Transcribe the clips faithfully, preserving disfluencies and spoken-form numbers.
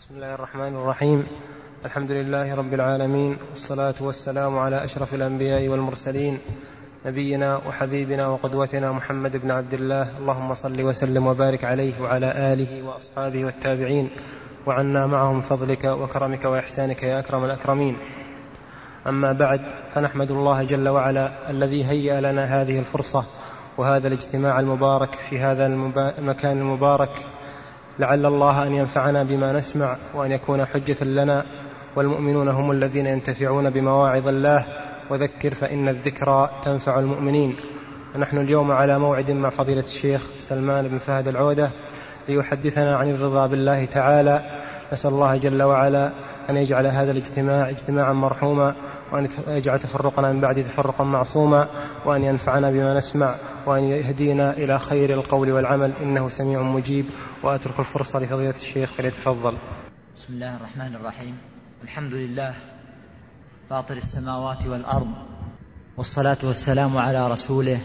بسم الله الرحمن الرحيم. الحمد لله رب العالمين، والصلاة والسلام على أشرف الأنبياء والمرسلين، نبينا وحبيبنا وقدوتنا محمد بن عبد الله. اللهم صل وسلم وبارك عليه وعلى آله وأصحابه والتابعين، وعنا معهم فضلك وكرمك وإحسانك يا أكرم الأكرمين. أما بعد، فنحمد الله جل وعلا الذي هيأ لنا هذه الفرصة وهذا الاجتماع المبارك في هذا المكان المبارك، لعل الله أن ينفعنا بما نسمع وأن يكون حجة لنا، والمؤمنون هم الذين ينتفعون بمواعظ الله، وذكر فإن الذكرى تنفع المؤمنين. ونحن اليوم على موعد مع فضيلة الشيخ سلمان بن فهد العودة ليحدثنا عن الرضا بالله تعالى. نسأل الله جل وعلا أن يجعل هذا الاجتماع اجتماعا مرحوما، وأن يجعل تفرقنا من بعد تفرقا معصوما، وأن ينفعنا بما نسمع، وأن يهدينا إلى خير القول والعمل، إنه سميع مجيب. وأترك الفرصة لفضيلة الشيخ فليتفضل. بسم الله الرحمن الرحيم. الحمد لله فاطر السماوات والأرض، والصلاة والسلام على رسوله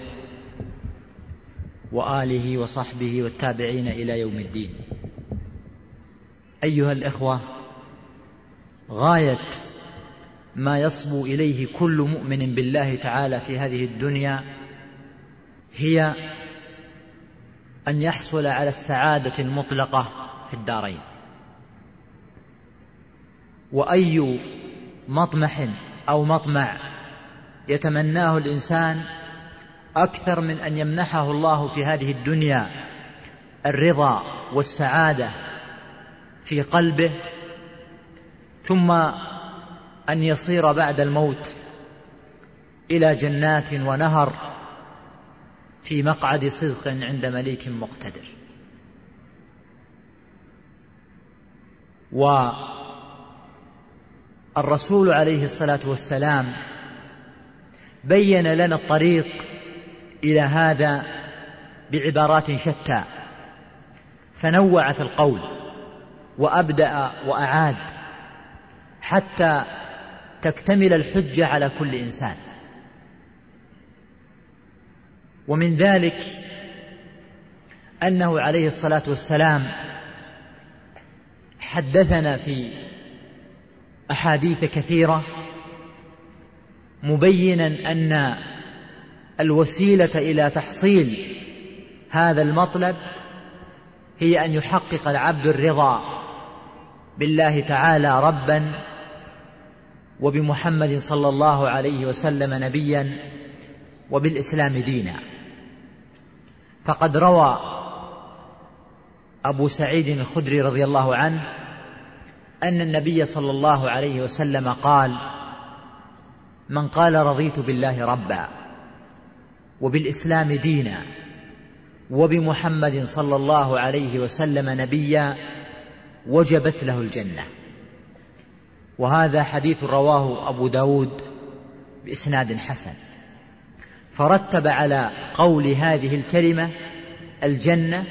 وآله وصحبه والتابعين إلى يوم الدين. أيها الإخوة، غاية ما يصبو إليه كل مؤمن بالله تعالى في هذه الدنيا هي أن يحصل على السعادة المطلقة في الدارين. وأي مطمح أو مطمع يتمناه الإنسان أكثر من أن يمنحه الله في هذه الدنيا الرضا والسعادة في قلبه، ثم أن يصير بعد الموت إلى جنات ونهر في مقعد صدق عند مليك مقتدر. والرسول عليه الصلاة والسلام بين لنا الطريق إلى هذا بعبارات شتى، فنوع في القول وأبدأ وأعاد حتى تكتمل الحجة على كل إنسان. ومن ذلك أنه عليه الصلاة والسلام حدثنا في أحاديث كثيرة مبينا أن الوسيلة إلى تحصيل هذا المطلب هي أن يحقق العبد الرضا بالله تعالى ربا، وبمحمد صلى الله عليه وسلم نبيا، وبالإسلام دينا. فقد روى أبو سعيد الخدري رضي الله عنه أن النبي صلى الله عليه وسلم قال: من قال رضيت بالله ربا وبالإسلام دينا وبمحمد صلى الله عليه وسلم نبيا وجبت له الجنة. وهذا حديث رواه أبو داود بإسناد حسن. فرتب على قول هذه الكلمة الجنة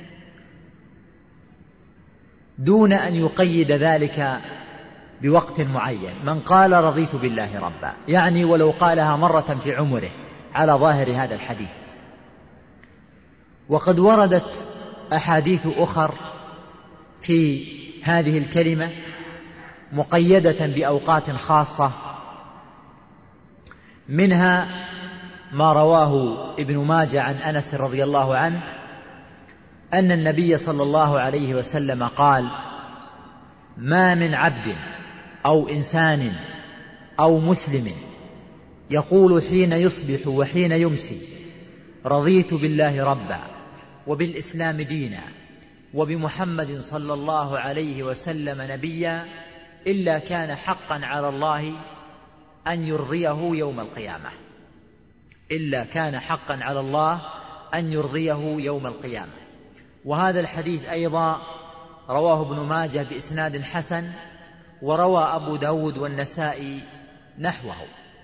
دون أن يقيد ذلك بوقت معين. من قال رضيت بالله ربا، يعني ولو قالها مرة في عمره على ظاهر هذا الحديث. وقد وردت أحاديث أخر في هذه الكلمة مقيدة بأوقات خاصة، منها ما رواه ابن ماجه عن أنس رضي الله عنه أن النبي صلى الله عليه وسلم قال: ما من عبد أو إنسان أو مسلم يقول حين يصبح وحين يمسي رضيت بالله ربا وبالإسلام دينا وبمحمد صلى الله عليه وسلم نبيا إلا كان حقا على الله أن يرضيه يوم القيامة إلا كان حقا على الله أن يرضيه يوم القيامة. وهذا الحديث أيضا رواه ابن ماجه بإسناد حسن، وروى أبو داود والنسائي نحوه.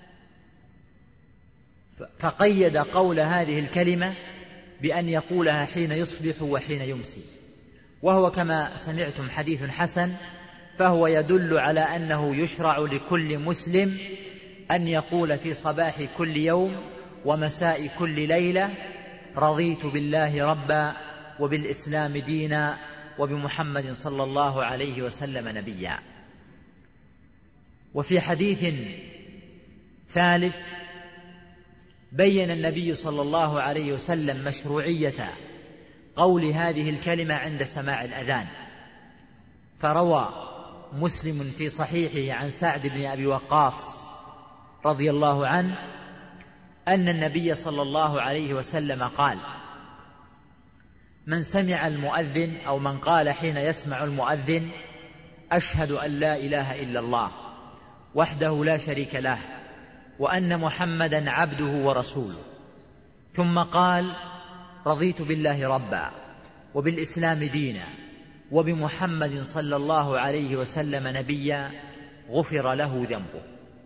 فقيد قول هذه الكلمة بأن يقولها حين يصبح وحين يمسي، وهو كما سمعتم حديث حسن، فهو يدل على أنه يشرع لكل مسلم أن يقول في صباح كل يوم ومساء كل ليلة: رضيت بالله ربا وبالإسلام دينا وبمحمد صلى الله عليه وسلم نبيا. وفي حديث ثالث بين النبي صلى الله عليه وسلم مشروعية قول هذه الكلمة عند سماع الأذان، فروى مسلم في صحيحه عن سعد بن أبي وقاص رضي الله عنه أن النبي صلى الله عليه وسلم قال: من سمع المؤذن أو من قال حين يسمع المؤذن: أشهد أن لا إله إلا الله وحده لا شريك له وأن محمدا عبده ورسوله، ثم قال: رضيت بالله ربا وبالإسلام دينا وبمحمد صلى الله عليه وسلم نبيا، غفر له ذنبه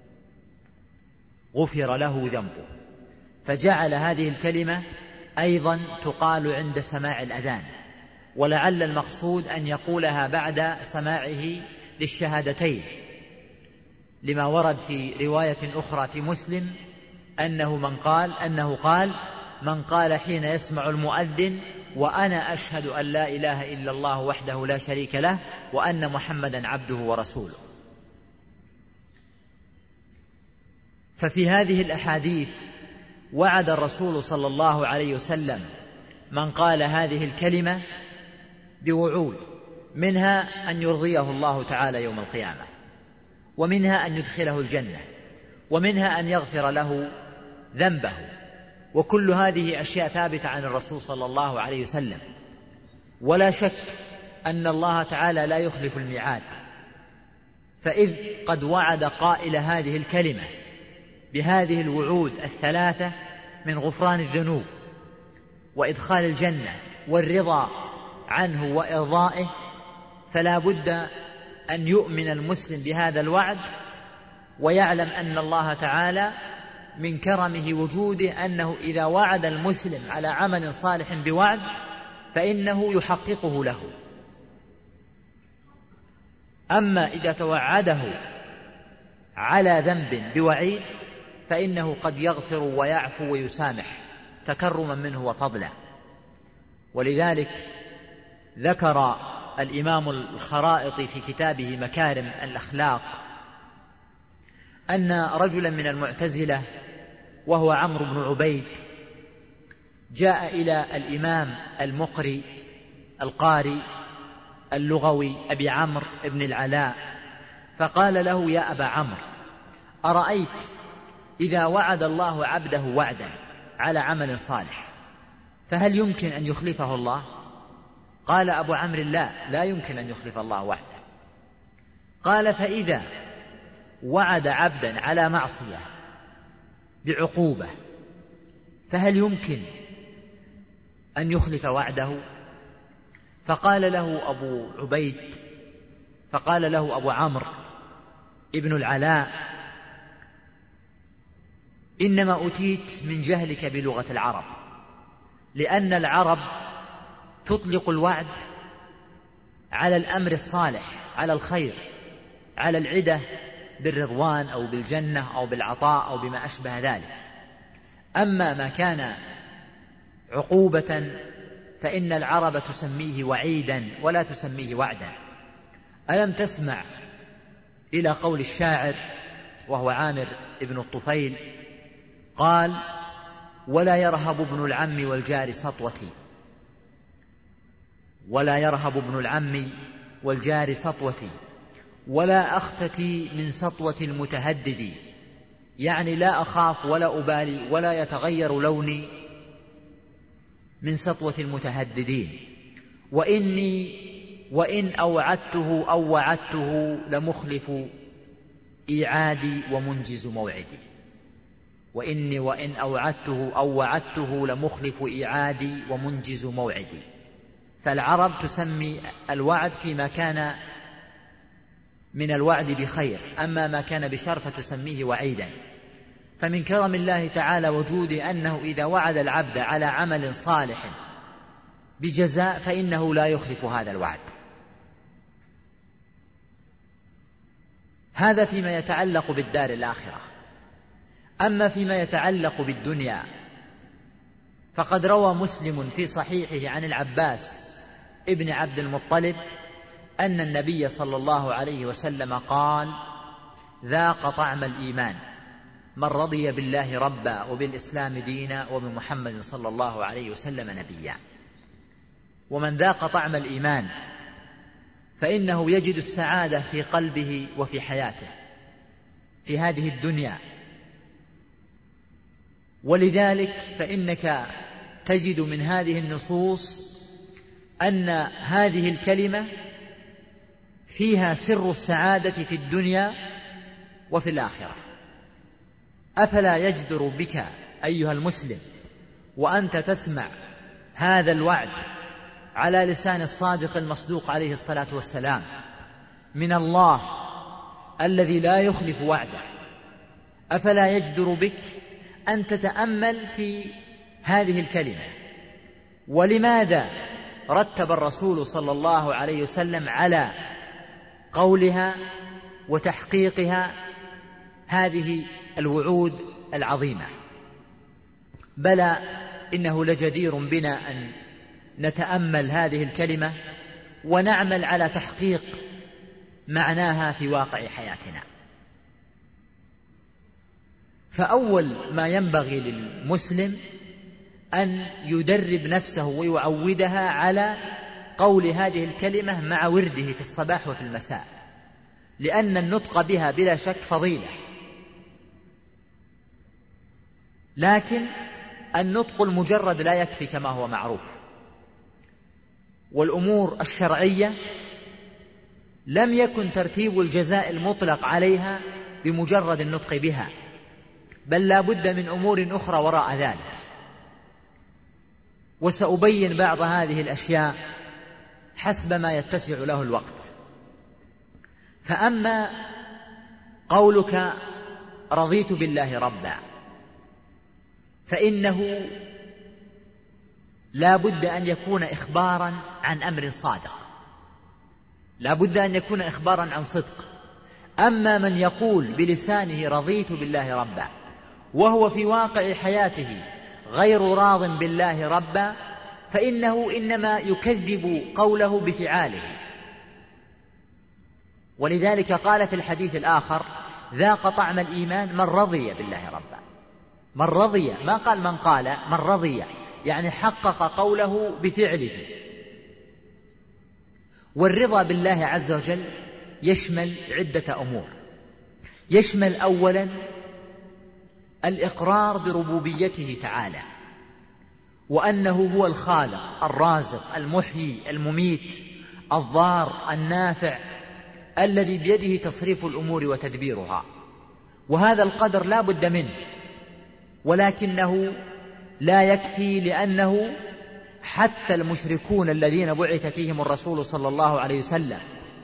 غفر له ذنبه فجعل هذه الكلمة أيضا تقال عند سماع الأذان، ولعل المقصود أن يقولها بعد سماعه للشهادتين، لما ورد في رواية أخرى في مسلم أنه من قال أنه قال من قال حين يسمع المؤذن: وأنا أشهد أن لا إله إلا الله وحده لا شريك له وأن محمدا عبده ورسوله. ففي هذه الأحاديث وعد الرسول صلى الله عليه وسلم من قال هذه الكلمة بوعود، منها أن يرضيه الله تعالى يوم القيامة، ومنها أن يدخله الجنة، ومنها أن يغفر له ذنبه، وكل هذه أشياء ثابتة عن الرسول صلى الله عليه وسلم. ولا شك أن الله تعالى لا يخلف الميعاد، فإذ قد وعد قائل هذه الكلمة بهذه الوعود الثلاثة من غفران الذنوب وإدخال الجنة والرضا عنه وإرضائه، فلا بد أن يؤمن المسلم بهذا الوعد، ويعلم أن الله تعالى من كرمه وجوده أنه إذا وعد المسلم على عمل صالح بوعد فإنه يحققه له. أما إذا توعده على ذنب بوعيد فإنه قد يغفر ويعفو ويسامح تكرما منه وفضلا. ولذلك ذكر الإمام الخرائطي في كتابه مكارم الأخلاق أن رجلا من المعتزلة وهو عمرو بن عبيد جاء إلى الإمام المقري القاري اللغوي أبي عمرو بن العلاء فقال له: يا أبا عمرو، أرأيت إذا وعد الله عبده وعدا على عمل صالح فهل يمكن أن يخلفه الله؟ قال أبو عمرو: لا لا يمكن أن يخلف الله وعده. قال: فإذا وعد عبدا على معصية بعقوبة فهل يمكن أن يخلف وعده؟ فقال له أبو عبيد فقال له أبو عمرو ابن العلاء: إنما أتيت من جهلك بلغة العرب، لأن العرب تطلق الوعد على الأمر الصالح، على الخير، على العدة بالرضوان أو بالجنة أو بالعطاء أو بما أشبه ذلك. أما ما كان عقوبة فإن العرب تسميه وعيدا ولا تسميه وعدا. ألم تسمع إلى قول الشاعر وهو عامر ابن الطفيل قال: ولا يرهب ابن العم والجار سطوتي ولا يرهب ابن العم والجار سطوتي ولا أختتي من سطوة المتهدد، يعني لا أخاف ولا أبالي ولا يتغير لوني من سطوة المتهددين، وإني وإن أوعدته أو وعدته لمخلف إيعادي ومنجز موعدي وإني وإن أوعدته أو وعدته لمخلف إيعادي ومنجز موعدي. فالعرب تسمي الوعد فيما كان من الوعد بخير، أما ما كان بشر فتسميه وعيدا. فمن كرم الله تعالى وجوده أنه إذا وعد العبد على عمل صالح بجزاء فإنه لا يخلف هذا الوعد. هذا فيما يتعلق بالدار الآخرة. أما فيما يتعلق بالدنيا فقد روى مسلم في صحيحه عن العباس ابن عبد المطلب أن النبي صلى الله عليه وسلم قال: ذاق طعم الإيمان من رضي بالله ربا وبالإسلام دينا وبمحمد صلى الله عليه وسلم نبيا. ومن ذاق طعم الإيمان فإنه يجد السعادة في قلبه وفي حياته في هذه الدنيا. ولذلك فإنك تجد من هذه النصوص أن هذه الكلمة فيها سر السعادة في الدنيا وفي الآخرة. أفلا يجدر بك أيها المسلم وأنت تسمع هذا الوعد على لسان الصادق المصدوق عليه الصلاة والسلام من الله الذي لا يخلف وعده، أفلا يجدر بك أن تتأمل في هذه الكلمة؟ ولماذا رتب الرسول صلى الله عليه وسلم على قولها وتحقيقها هذه الوعود العظيمة؟ بلى إنه لجدير بنا أن نتأمل هذه الكلمة ونعمل على تحقيق معناها في واقع حياتنا. فأول ما ينبغي للمسلم أن يدرب نفسه ويعودها على قول هذه الكلمة مع ورده في الصباح وفي المساء، لأن النطق بها بلا شك فضيلة، لكن النطق المجرد لا يكفي كما هو معروف. والأمور الشرعية لم يكن ترتيب الجزاء المطلق عليها بمجرد النطق بها، بل لا بد من أمور أخرى وراء ذلك، وسأبين بعض هذه الأشياء حسب ما يتسع له الوقت. فأما قولك رضيت بالله ربا فإنه لا بد أن يكون إخبارا عن أمر صادق، لا بد أن يكون إخبارا عن صدق. أما من يقول بلسانه رضيت بالله ربا وهو في واقع حياته غير راض بالله ربا فإنه إنما يكذب قوله بفعاله. ولذلك قال في الحديث الآخر: ذاق طعم الإيمان من رضي بالله ربا. من رضي، ما قال من قال، من رضي، يعني حقق قوله بفعله. والرضا بالله عز وجل يشمل عدة أمور. يشمل أولا الإقرار بربوبيته تعالى، وأنه هو الخالق الرازق المحيي المميت الضار النافع الذي بيده تصريف الأمور وتدبيرها، وهذا القدر لا بد منه، ولكنه لا يكفي، لأنه حتى المشركون الذين بعث فيهم الرسول صلى الله عليه وسلم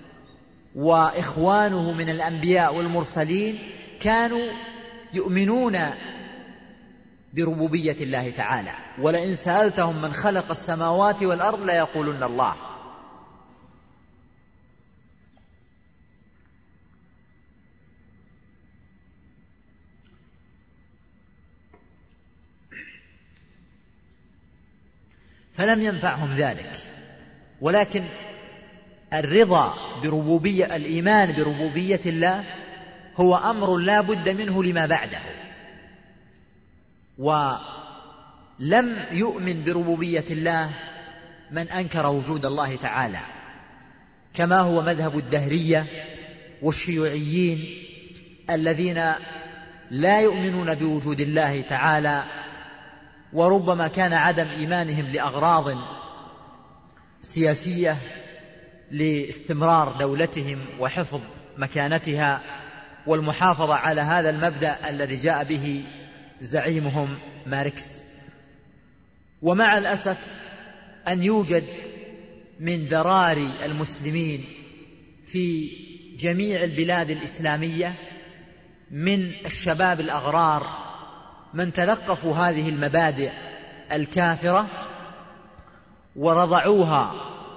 وإخوانه من الأنبياء والمرسلين كانوا يؤمنون بربوبية الله تعالى، ولئن سألتهم من خلق السماوات والأرض ليقولن الله. فلم ينفعهم ذلك، ولكن الرضا بربوبية الإيمان بربوبية الله هو أمر لا بد منه لما بعده. ولم يؤمن بربوبية الله من أنكر وجود الله تعالى، كما هو مذهب الدهرية والشيوعيين الذين لا يؤمنون بوجود الله تعالى، وربما كان عدم إيمانهم لأغراض سياسية لاستمرار دولتهم وحفظ مكانتها والمحافظة على هذا المبدأ الذي جاء به زعيمهم ماركس. ومع الأسف أن يوجد من ذراري المسلمين في جميع البلاد الإسلامية من الشباب الأغرار من تلقفوا هذه المبادئ الكافرة ورضعوها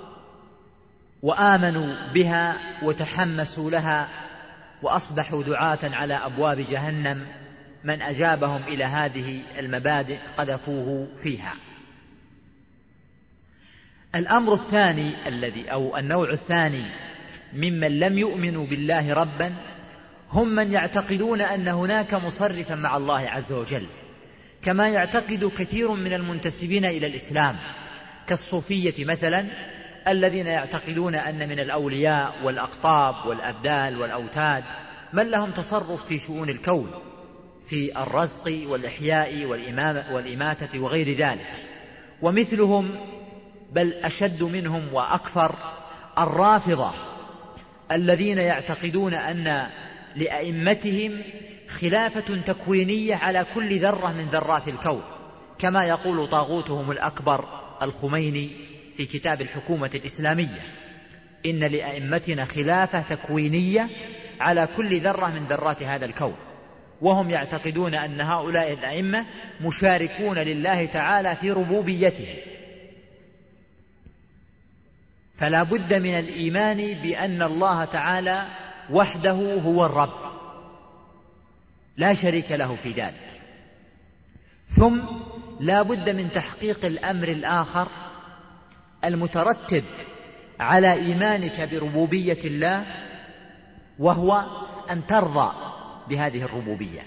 وآمنوا بها وتحمسوا لها، وأصبحوا دعاة على أبواب جهنم. من أجابهم إلى هذه المبادئ قذفوه فيها. الأمر الثاني الذي أو النوع الثاني ممن لم يؤمنوا بالله ربا هم من يعتقدون أن هناك مصرفا مع الله عز وجل، كما يعتقد كثير من المنتسبين إلى الإسلام كالصوفية مثلا، الذين يعتقدون أن من الأولياء والأقطاب والأبدال والأوتاد من لهم تصرف في شؤون الكون، في الرزق والإحياء والإماتة وغير ذلك. ومثلهم بل أشد منهم وأكثر الرافضة، الذين يعتقدون أن لأئمتهم خلافة تكوينية على كل ذرة من ذرات الكون، كما يقول طاغوتهم الأكبر الخميني في كتاب الحكومة الإسلامية: إن لأئمتنا خلافة تكوينية على كل ذرة من ذرات هذا الكون. وهم يعتقدون أن هؤلاء الأئمة مشاركون لله تعالى في ربوبيته. فلا بد من الإيمان بأن الله تعالى وحده هو الرب لا شريك له في ذلك. ثم لا بد من تحقيق الأمر الآخر المترتب على إيمانك بربوبية الله، وهو أن ترضى بهذه الربوبية.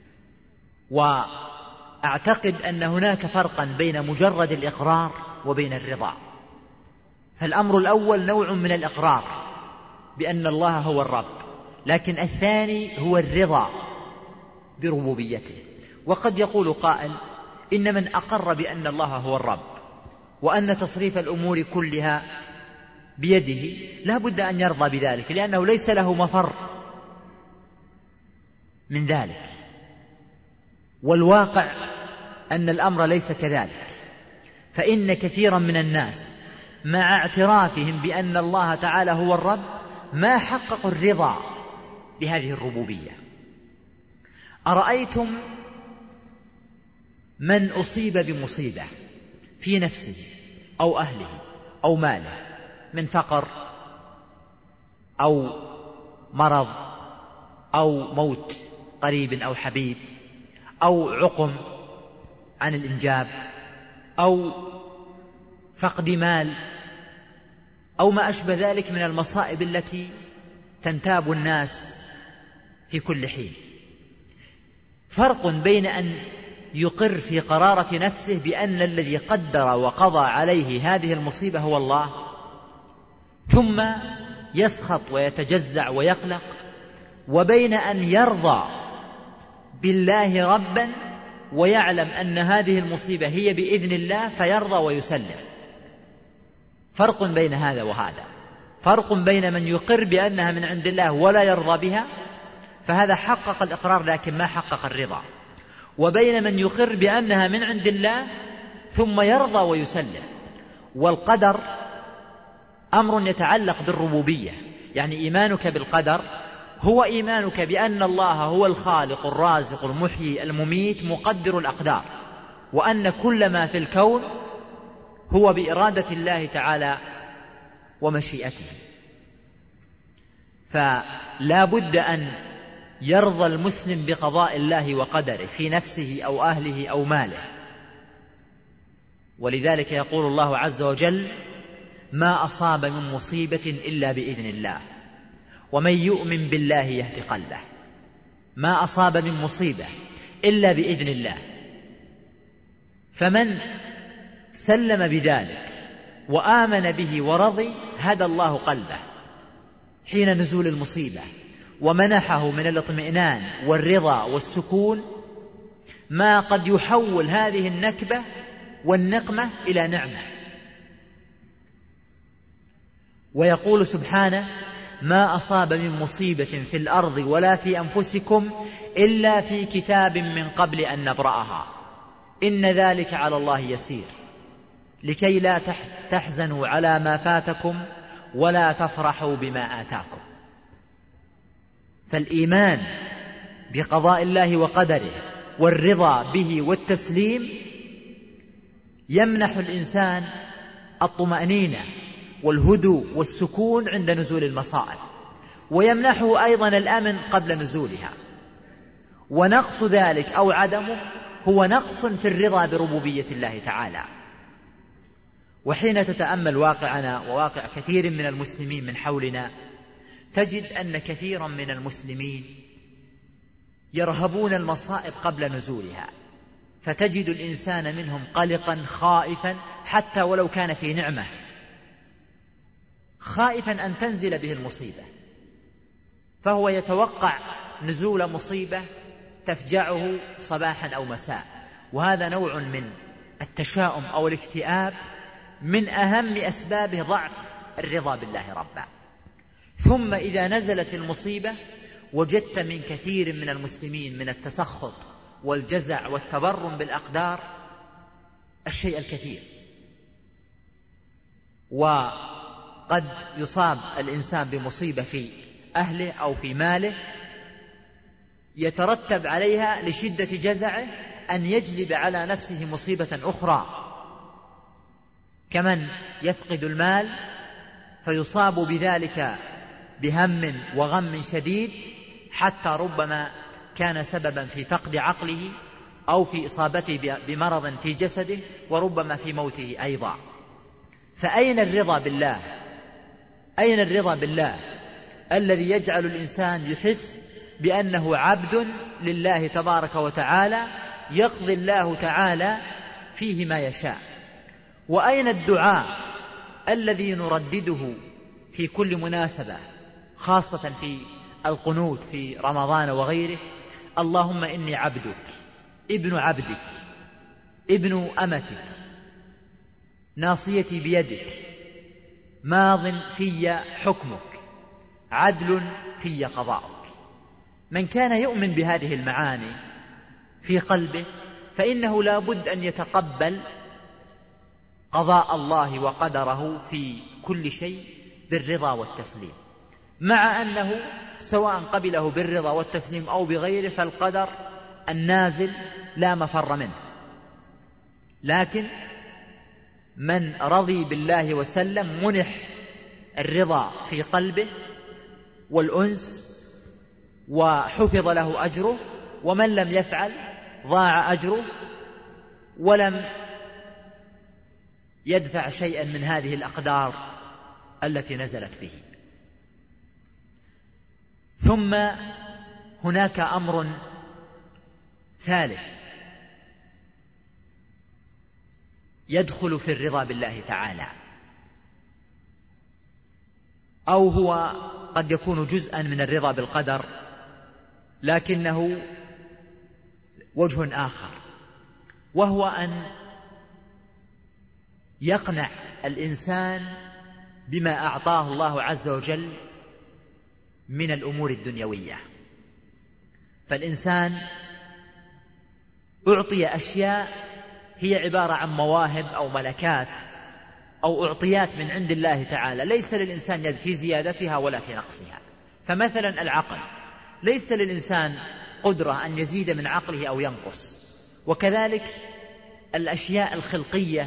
وأعتقد أن هناك فرقا بين مجرد الإقرار وبين الرضا. فالأمر الأول نوع من الإقرار بأن الله هو الرب، لكن الثاني هو الرضا بربوبيته. وقد يقول قائل: إن من أقر بأن الله هو الرب وأن تصريف الأمور كلها بيده لا بد أن يرضى بذلك، لأنه ليس له مفر من ذلك. والواقع أن الأمر ليس كذلك، فإن كثيرا من الناس مع اعترافهم بأن الله تعالى هو الرب ما حققوا الرضا بهذه الربوبية. أرأيتم من أصيب بمصيبة في نفسه أو أهله أو ماله، من فقر أو مرض أو موت قريب أو حبيب أو عقم عن الإنجاب أو فقد مال أو ما أشبه ذلك من المصائب التي تنتاب الناس في كل حين؟ فرق بين أن يقر في قرارة نفسه بأن الذي قدر وقضى عليه هذه المصيبة هو الله، ثم يسخط ويتجزع ويقلق، وبين أن يرضى بالله ربا ويعلم أن هذه المصيبة هي بإذن الله فيرضى ويسلم. فرق بين هذا وهذا، فرق بين من يقر بأنها من عند الله ولا يرضى بها، فهذا حقق الإقرار لكن ما حقق الرضا، وبين من يقر بأنها من عند الله ثم يرضى ويسلم. والقدر أمر يتعلق بالربوبية، يعني إيمانك بالقدر هو إيمانك بأن الله هو الخالق الرازق المحيي المميت مقدر الأقدار، وأن كل ما في الكون هو بإرادة الله تعالى ومشيئته. فلا بد أن يرضى المسلم بقضاء الله وقدره في نفسه أو أهله أو ماله. ولذلك يقول الله عز وجل: ما أصاب من مصيبة إلا بإذن الله ومن يؤمن بالله يهد قلبه. ما أصاب من مصيبة إلا بإذن الله، فمن سلم بذلك وآمن به ورضي هدى الله قلبه حين نزول المصيبة، ومنحه من الاطمئنان والرضا والسكون ما قد يحول هذه النكبة والنقمة إلى نعمة. ويقول سبحانه: ما أصاب من مصيبة في الأرض ولا في أنفسكم إلا في كتاب من قبل أن نبرأها إن ذلك على الله يسير لكي لا تحزنوا على ما فاتكم ولا تفرحوا بما آتاكم. فالإيمان بقضاء الله وقدره والرضا به والتسليم يمنح الإنسان الطمأنينة والهدوء والسكون عند نزول المصائب، ويمنحه أيضا الأمن قبل نزولها. ونقص ذلك أو عدمه هو نقص في الرضا بربوبية الله تعالى. وحين تتأمل واقعنا وواقع كثير من المسلمين من حولنا تجد أن كثيرا من المسلمين يرهبون المصائب قبل نزولها، فتجد الإنسان منهم قلقا خائفا حتى ولو كان في نعمة، خائفا أن تنزل به المصيبة، فهو يتوقع نزول مصيبة تفجعه صباحا أو مساء، وهذا نوع من التشاؤم أو الاكتئاب من أهم أسباب ضعف الرضا بالله ربا. ثم إذا نزلت المصيبة وجدت من كثير من المسلمين من التسخط والجزع والتبرم بالأقدار الشيء الكثير، وقد يصاب الإنسان بمصيبة في أهله أو في ماله يترتب عليها لشدة جزعه أن يجلب على نفسه مصيبة أخرى، كمن يفقد المال فيصاب بذلك بهم وغم شديد حتى ربما كان سببا في فقد عقله أو في إصابته بمرض في جسده وربما في موته أيضا. فأين الرضا بالله؟ أين الرضا بالله الذي يجعل الإنسان يحس بأنه عبد لله تبارك وتعالى يقضي الله تعالى فيه ما يشاء؟ وأين الدعاء الذي نردده في كل مناسبة خاصة في القنوت في رمضان وغيره؟ اللهم إني عبدك ابن عبدك ابن أمتك ناصيتي بيدك ماض في حكمك عدل في قضاؤك. من كان يؤمن بهذه المعاني في قلبه فإنه لا بد أن يتقبل قضاء الله وقدره في كل شيء بالرضا والتسليم، مع أنه سواء قبله بالرضا والتسليم أو بغيره فالقدر النازل لا مفر منه. لكن من رضي بالله وسلم منح الرضا في قلبه والأنس وحفظ له أجره، ومن لم يفعل ضاع أجره ولم يدفع شيئا من هذه الأقدار التي نزلت به. ثم هناك أمر ثالث يدخل في الرضا بالله تعالى، أو هو قد يكون جزءا من الرضا بالقدر لكنه وجه آخر، وهو أن يقنع الإنسان بما أعطاه الله عز وجل من الأمور الدنيوية. فالإنسان أعطي أشياء هي عبارة عن مواهب أو ملكات أو أعطيات من عند الله تعالى، ليس للإنسان يد في زيادتها ولا في نقصها. فمثلا العقل ليس للإنسان قدرة أن يزيد من عقله أو ينقص، وكذلك الأشياء الخلقية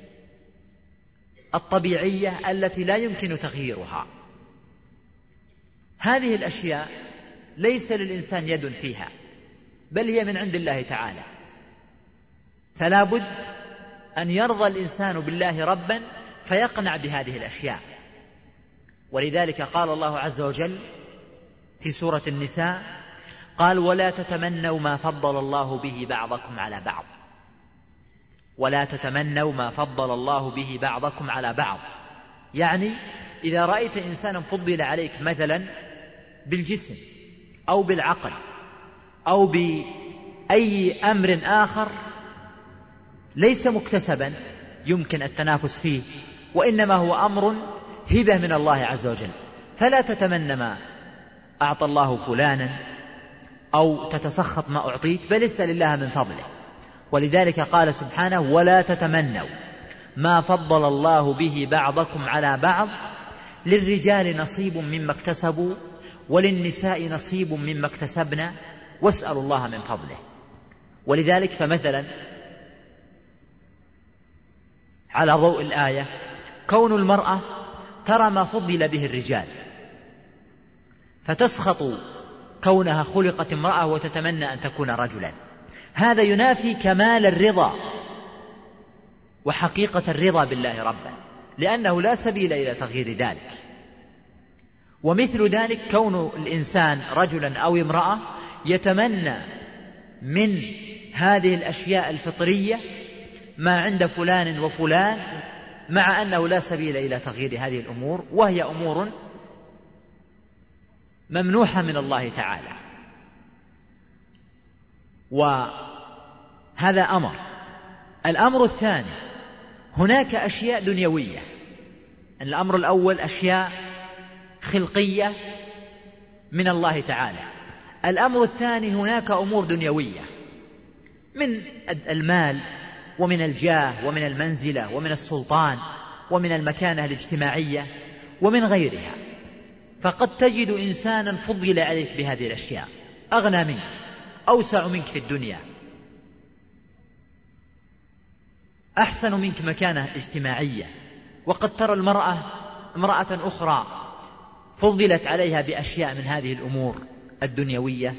الطبيعية التي لا يمكن تغييرها، هذه الأشياء ليس للإنسان يد فيها بل هي من عند الله تعالى. فلا بد أن يرضى الإنسان بالله ربا فيقنع بهذه الأشياء. ولذلك قال الله عز وجل في سورة النساء قال ولا تتمنوا ما فضل الله به بعضكم على بعض، ولا تتمنوا ما فضل الله به بعضكم على بعض، يعني إذا رأيت إنسانا فضل عليك مثلا بالجسم أو بالعقل أو بأي أمر آخر ليس مكتسبا يمكن التنافس فيه، وإنما هو أمر هبة من الله عز وجل، فلا تتمنى ما أعطى الله فلانا أو تتسخط ما أعطيت، بل اسأل الله من فضله. ولذلك قال سبحانه ولا تتمنوا ما فضل الله به بعضكم على بعض للرجال نصيب مما اكتسبوا وللنساء نصيب مما اكتسبنا واسألوا الله من فضله. ولذلك فمثلا على ضوء الآية كون المرأة ترى ما فضل به الرجال فتسخط كونها خلقت امرأة وتتمنى أن تكون رجلا، هذا ينافي كمال الرضا وحقيقة الرضا بالله ربا، لأنه لا سبيل إلى تغيير ذلك. ومثل ذلك كون الإنسان رجلا أو امرأة يتمنى من هذه الأشياء الفطرية ما عند فلان وفلان، مع أنه لا سبيل إلى تغيير هذه الأمور، وهي أمور ممنوحة من الله تعالى. وهذا أمر. الأمر الثاني، هناك أشياء دنيوية. الأمر الأول أشياء خلقية من الله تعالى. الأمر الثاني هناك أمور دنيوية من المال ومن الجاه ومن المنزلة ومن السلطان ومن المكانة الاجتماعية ومن غيرها. فقد تجد إنسانا فضل عليك بهذه الأشياء، أغنى منك، أوسع منك في الدنيا، أحسن منك مكانة اجتماعية. وقد ترى المرأة امرأة أخرى فضلت عليها بأشياء من هذه الأمور الدنيوية.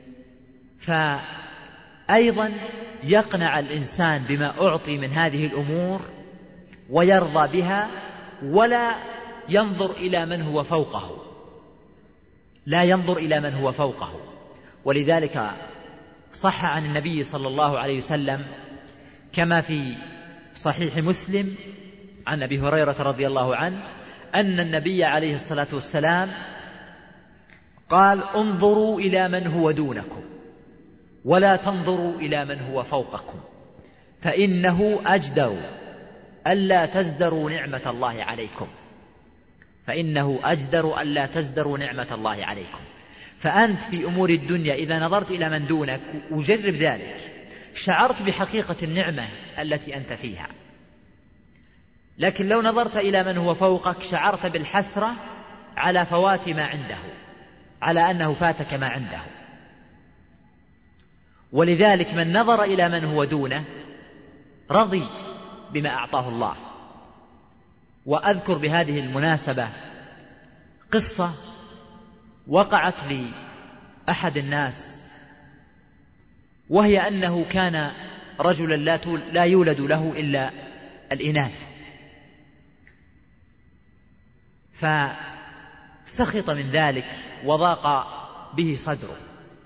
فأيضا يقنع الإنسان بما أعطي من هذه الأمور ويرضى بها، ولا ينظر إلى من هو فوقه، لا ينظر إلى من هو فوقه. ولذلك صح عن النبي صلى الله عليه وسلم كما في صحيح مسلم عن أبي هريرة رضي الله عنه أن النبي عليه الصلاة والسلام قال: انظروا إلى من هو دونكم ولا تنظروا إلى من هو فوقكم، فإنه أجدر ألا تزدروا نعمة الله عليكم، فإنه أجدر ألا تزدروا نعمة الله عليكم. فأنت في أمور الدنيا إذا نظرت إلى من دونك وجرب ذلك شعرت بحقيقة النعمة التي أنت فيها. لكن لو نظرت إلى من هو فوقك شعرت بالحسرة على فوات ما عنده، على أنه فاتك ما عنده. ولذلك من نظر إلى من هو دونه رضي بما أعطاه الله. وأذكر بهذه المناسبة قصة وقعت لأحد الناس، وهي أنه كان رجلا لا يولد له إلا الإناث، فسخط من ذلك وضاق به صدره،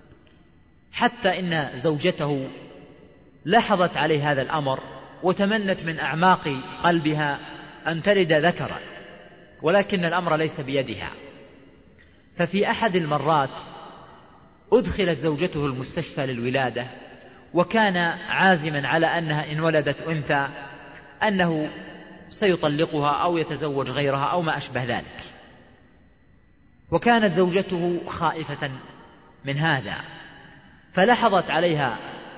حتى إن زوجته لاحظت عليه هذا الأمر وتمنت من أعماق قلبها أن تلد ذكرا، ولكن الأمر ليس بيدها. ففي أحد المرات أدخلت زوجته المستشفى للولادة، وكان عازما على أنها إن ولدت أنثى أنه سيطلقها أو يتزوج غيرها أو ما أشبه ذلك. وكانت زوجته خائفة من هذا، فلاحظت عليها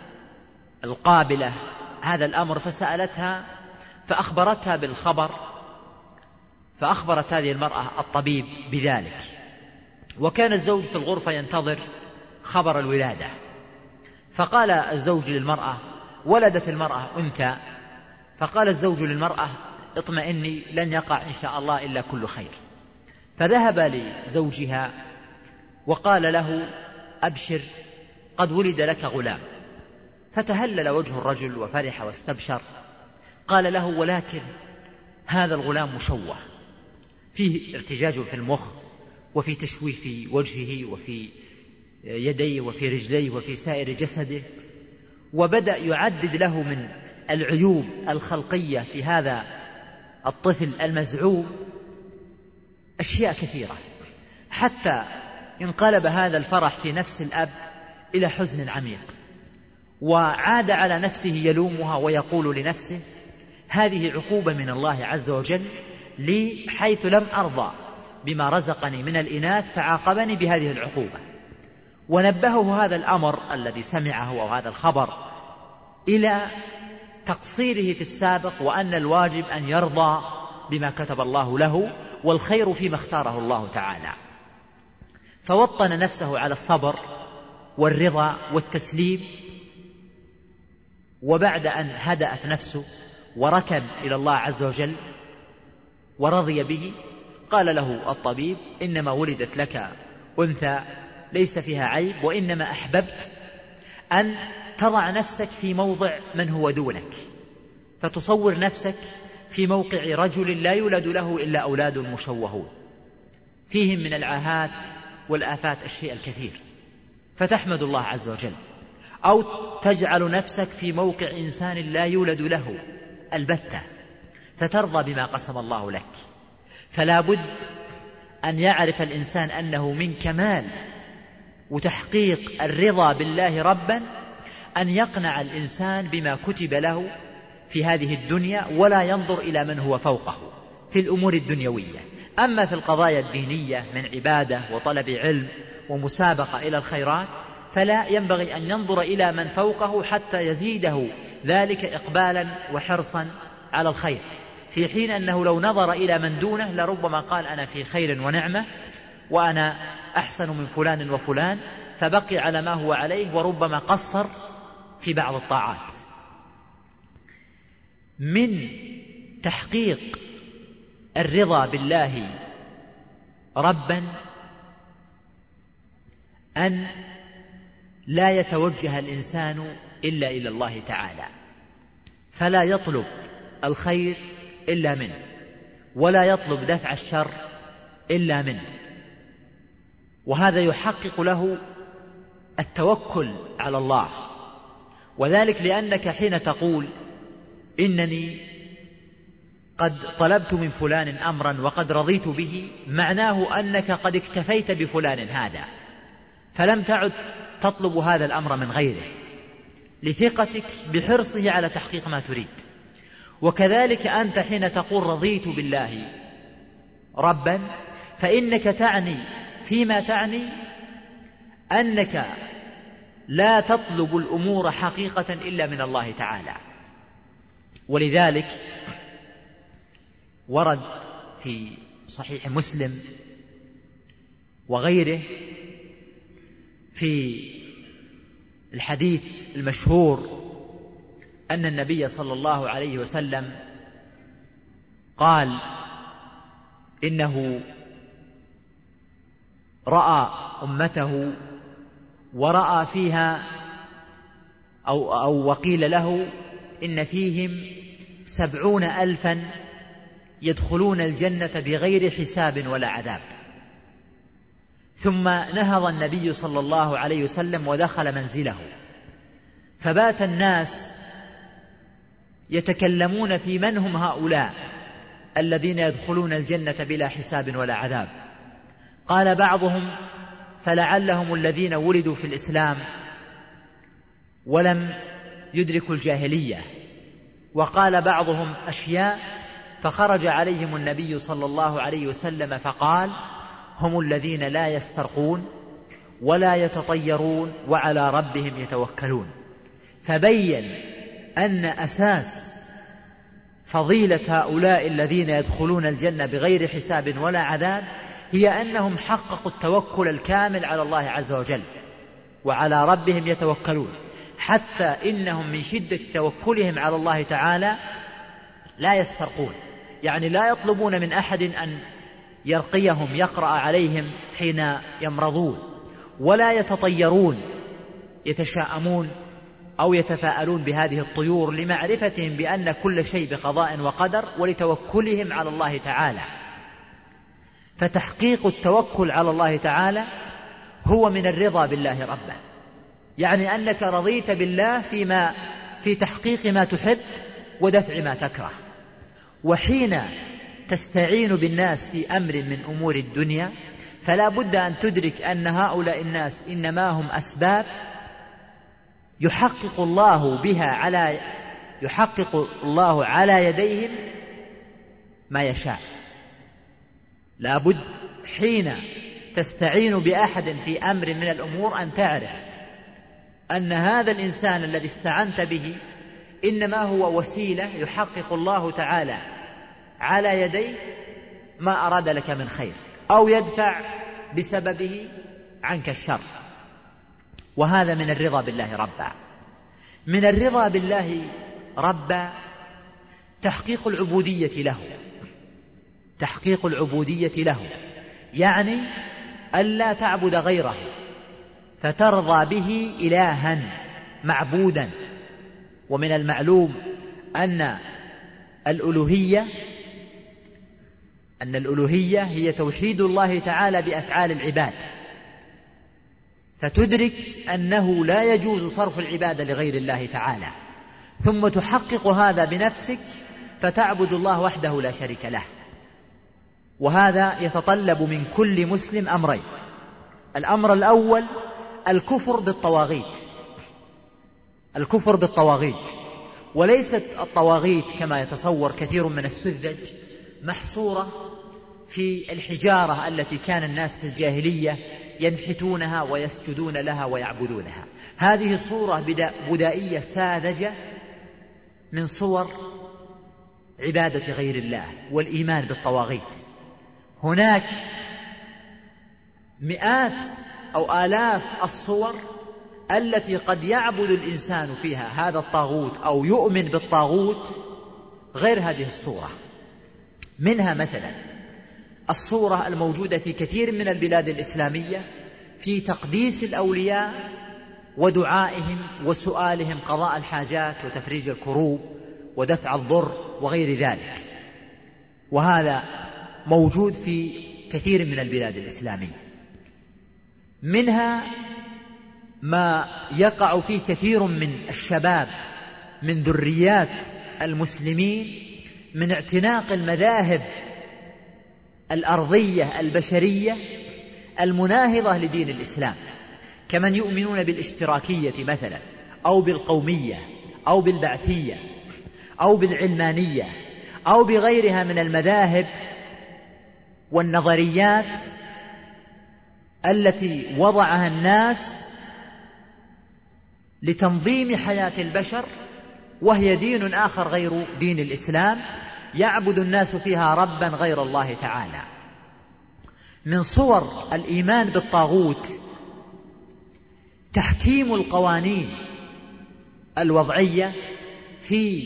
القابلة هذا الأمر فسألتها فأخبرتها بالخبر، فأخبرت هذه المرأة الطبيب بذلك. وكان الزوج في الغرفة ينتظر خبر الولادة، فقال الزوج للمرأة: ولدت المرأة أنثى. فقال الزوج للمرأة: اطمئني لن يقع إن شاء الله إلا كل خير. فذهب لزوجها وقال له: أبشر قد ولد لك غلام. فتهلل وجه الرجل وفرح واستبشر. قال له: ولكن هذا الغلام مشوه، فيه ارتجاج في المخ وفي تشويه في وجهه وفي يديه وفي رجليه وفي سائر جسده. وبدأ يعدد له من العيوب الخلقية في هذا الطفل المزعوم أشياء كثيرة، حتى انقلب هذا الفرح في نفس الأب إلى حزن عميق، وعاد على نفسه يلومها ويقول لنفسه: هذه عقوبة من الله عز وجل لي، حيث لم أرضى بما رزقني من الإناث فعاقبني بهذه العقوبة. ونبهه هذا الأمر الذي سمعه أو هذا الخبر إلى تقصيره في السابق، وأن الواجب أن يرضى بما كتب الله له، والخير فيما اختاره الله تعالى. فوطن نفسه على الصبر والرضا والتسليم. وبعد أن هدأت نفسه وركن إلى الله عز وجل ورضي به، قال له الطبيب: إنما ولدت لك أنثى ليس فيها عيب، وإنما أحببت أن تضع نفسك في موضع من هو دونك. فتصور نفسك في موقع رجل لا يولد له إلا أولاد مشوهون فيهم من العاهات والآفات الشيء الكثير، فتحمد الله عز وجل. أو تجعل نفسك في موقع إنسان لا يولد له البتة، فترضى بما قسم الله لك. فلا بد أن يعرف الإنسان أنه من كمال وتحقيق الرضا بالله ربا أن يقنع الإنسان بما كتب له في هذه الدنيا، ولا ينظر إلى من هو فوقه في الأمور الدنيوية. أما في القضايا الدينية من عبادة وطلب علم ومسابقة إلى الخيرات فلا ينبغي أن ينظر إلى من فوقه حتى يزيده ذلك إقبالا وحرصا على الخير، في حين أنه لو نظر إلى من دونه لربما قال أنا في خير ونعمة وأنا أحسن من فلان وفلان، فبقي على ما هو عليه وربما قصر في بعض الطاعات. من تحقيق الرضا بالله ربا أن لا يتوجه الإنسان إلا إلى الله تعالى، فلا يطلب الخير إلا منه، ولا يطلب دفع الشر إلا منه، وهذا يحقق له التوكل على الله. وذلك لأنك حين تقول إنني قد طلبت من فلان أمرا وقد رضيت به، معناه أنك قد اكتفيت بفلان هذا، فلم تعد تطلب هذا الأمر من غيره لثقتك بحرصه على تحقيق ما تريد. وكذلك أنت حين تقول رضيت بالله ربا فإنك تعني فيما تعني أنك لا تطلب الأمور حقيقة إلا من الله تعالى. ولذلك ورد في صحيح مسلم وغيره في الحديث المشهور أن النبي صلى الله عليه وسلم قال إنه رأى أمته ورأى فيها أو, أو وقيل له إن فيهم سبعون ألفا يدخلون الجنة بغير حساب ولا عذاب. ثم نهض النبي صلى الله عليه وسلم ودخل منزله، فبات الناس يتكلمون في من هم هؤلاء الذين يدخلون الجنة بلا حساب ولا عذاب. قال بعضهم فلعلهم الذين ولدوا في الإسلام ولم يدركوا الجاهلية. وقال بعضهم أشياء، فخرج عليهم النبي صلى الله عليه وسلم فقال هم الذين لا يسترقون ولا يتطيرون وعلى ربهم يتوكلون. فبين أن أساس فضيلة هؤلاء الذين يدخلون الجنة بغير حساب ولا عذاب هي أنهم حققوا التوكل الكامل على الله عز وجل وعلى ربهم يتوكلون، حتى إنهم من شدة توكلهم على الله تعالى لا يسترقون، يعني لا يطلبون من أحد أن يرقيهم يقرأ عليهم حين يمرضون، ولا يتطيرون يتشاءمون أو يتفاءلون بهذه الطيور لمعرفتهم بأن كل شيء بقضاء وقدر ولتوكلهم على الله تعالى. فتحقيق التوكل على الله تعالى هو من الرضا بالله ربا، يعني أنك رضيت بالله فيما في تحقيق ما تحب ودفع ما تكره. وحين تستعين بالناس في أمر من أمور الدنيا فلا بد أن تدرك أن هؤلاء الناس إنما هم أسباب يحقق الله بها على يحقق الله على يديهم ما يشاء. لا بد حين تستعين بأحد في أمر من الأمور أن تعرف أن هذا الإنسان الذي استعنت به إنما هو وسيلة يحقق الله تعالى على يديه ما أراد لك من خير، أو يدفع بسببه عنك الشر. وهذا من الرضا بالله ربا. من الرضا بالله ربا تحقيق العبودية له، تحقيق العبودية له يعني ألا تعبد غيره فترضى به إلها معبودا. ومن المعلوم أن الألوهية أن الألوهية هي توحيد الله تعالى بأفعال العباد، فتدرك أنه لا يجوز صرف العبادة لغير الله تعالى، ثم تحقق هذا بنفسك فتعبد الله وحده لا شريك له. وهذا يتطلب من كل مسلم أمرين: الأمر الأول الكفر بالطواغيت، الكفر بالطواغيت، وليست الطواغيت كما يتصور كثير من السذج محصورة في الحجارة التي كان الناس في الجاهلية ينحتونها ويسجدون لها ويعبدونها. هذه صورة بدائية ساذجة من صور عبادة غير الله والإيمان بالطواغيت. هناك مئات أو آلاف الصور التي قد يعبد الإنسان فيها هذا الطاغوت أو يؤمن بالطاغوت غير هذه الصورة. منها مثلا الصورة الموجودة في كثير من البلاد الإسلامية في تقديس الأولياء ودعائهم وسؤالهم قضاء الحاجات وتفريج الكروب ودفع الضر وغير ذلك، وهذا موجود في كثير من البلاد الإسلامية. منها ما يقع فيه كثير من الشباب من ذريات المسلمين من اعتناق المذاهب الأرضية البشرية المناهضة لدين الإسلام، كمن يؤمنون بالاشتراكية مثلا أو بالقومية أو بالبعثية أو بالعلمانية أو بغيرها من المذاهب والنظريات التي وضعها الناس لتنظيم حياة البشر، وهي دين آخر غير دين الإسلام يعبد الناس فيها ربا غير الله تعالى. من صور الإيمان بالطاغوت تحكيم القوانين الوضعية في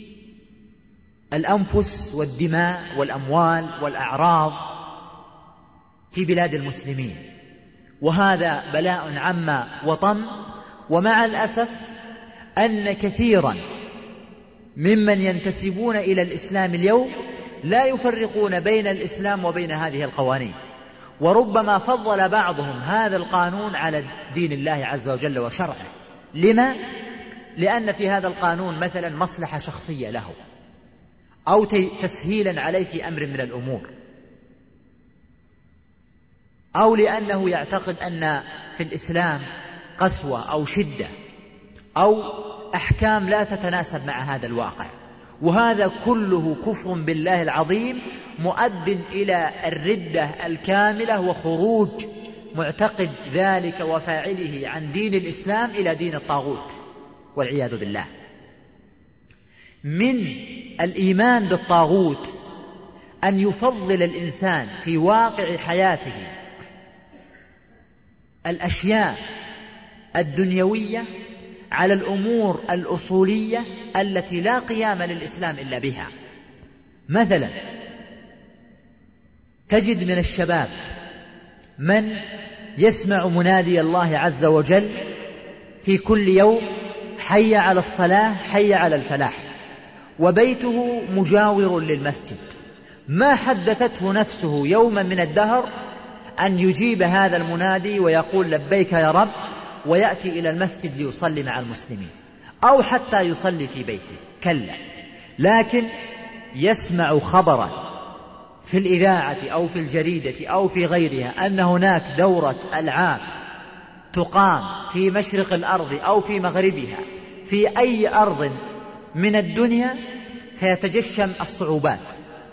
الأنفس والدماء والأموال والأعراض في بلاد المسلمين، وهذا بلاء عم وطم. ومع الأسف أن كثيرا ممن ينتسبون إلى الإسلام اليوم لا يفرقون بين الإسلام وبين هذه القوانين، وربما فضل بعضهم هذا القانون على دين الله عز وجل وشرعه. لما؟ لأن في هذا القانون مثلا مصلحة شخصية له أو تسهيلا عليه في أمر من الأمور، أو لأنه يعتقد أن في الإسلام قسوة أو شدة أو أحكام لا تتناسب مع هذا الواقع. وهذا كله كفر بالله العظيم مؤد إلى الردة الكاملة وخروج معتقد ذلك وفاعله عن دين الإسلام إلى دين الطاغوت والعياذ بالله. من الإيمان بالطاغوت أن يفضل الإنسان في واقع حياته الأشياء الدنيوية على الأمور الأصولية التي لا قيام للإسلام إلا بها. مثلا تجد من الشباب من يسمع منادي الله عز وجل في كل يوم: حي على الصلاة، حي على الفلاح، وبيته مجاور للمسجد، ما حدثته نفسه يوما من الدهر أن يجيب هذا المنادي ويقول لبيك يا رب، ويأتي إلى المسجد ليصلي مع المسلمين أو حتى يصلي في بيته، كلا. لكن يسمع خبرا في الإذاعة أو في الجريدة أو في غيرها أن هناك دورة ألعاب تقام في مشرق الأرض أو في مغربها في أي أرض من الدنيا، فيتجشم الصعوبات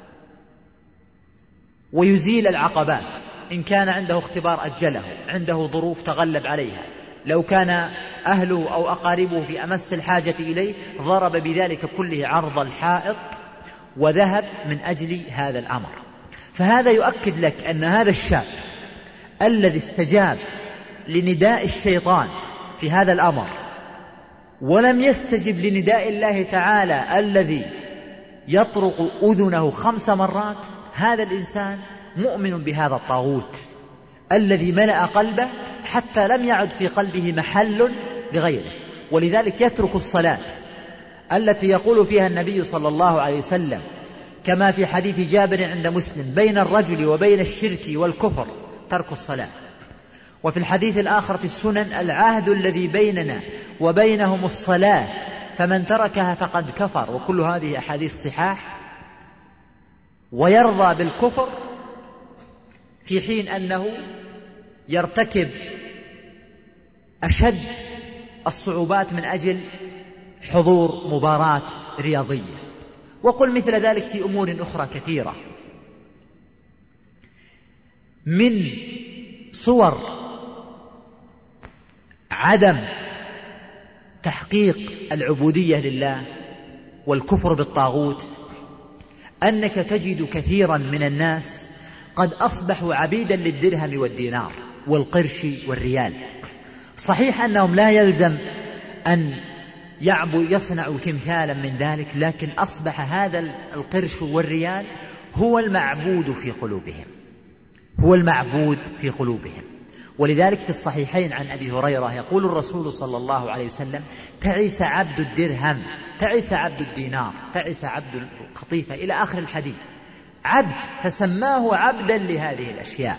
ويزيل العقبات. إن كان عنده اختبار أجله، عنده ظروف تغلب عليها، لو كان أهله أو أقاربه في أمس الحاجة إليه ضرب بذلك كله عرض الحائط وذهب من أجل هذا الأمر. فهذا يؤكد لك أن هذا الشاب الذي استجاب لنداء الشيطان في هذا الأمر ولم يستجب لنداء الله تعالى الذي يطرق أذنه خمس مرات، هذا الإنسان مؤمن بهذا الطاغوت الذي ملأ قلبه حتى لم يعد في قلبه محل لغيره. ولذلك يترك الصلاة التي يقول فيها النبي صلى الله عليه وسلم كما في حديث جابر عند مسلم: بين الرجل وبين الشرك والكفر ترك الصلاة. وفي الحديث الآخر في السنن: العهد الذي بيننا وبينهم الصلاة فمن تركها فقد كفر. وكل هذه أحاديث صحاح. ويرضى بالكفر في حين أنه يرتكب أشد الصعوبات من أجل حضور مباراة رياضية. وقل مثل ذلك في أمور أخرى كثيرة. من صور عدم تحقيق العبودية لله والكفر بالطاغوت أنك تجد كثيرا من الناس قد أصبحوا عبيدا للدرهم والدينار والقرش والريال. صحيح أنهم لا يلزم أن يصنعوا تمثالا من ذلك، لكن أصبح هذا القرش والريال هو المعبود في قلوبهم، هو المعبود في قلوبهم. ولذلك في الصحيحين عن أبي هريرة يقول الرسول صلى الله عليه وسلم: تعيس عبد الدرهم، تعيس عبد الدينار، تعيس عبد القطيفة، إلى آخر الحديث. عبد، فسماه عبدا لهذه الأشياء،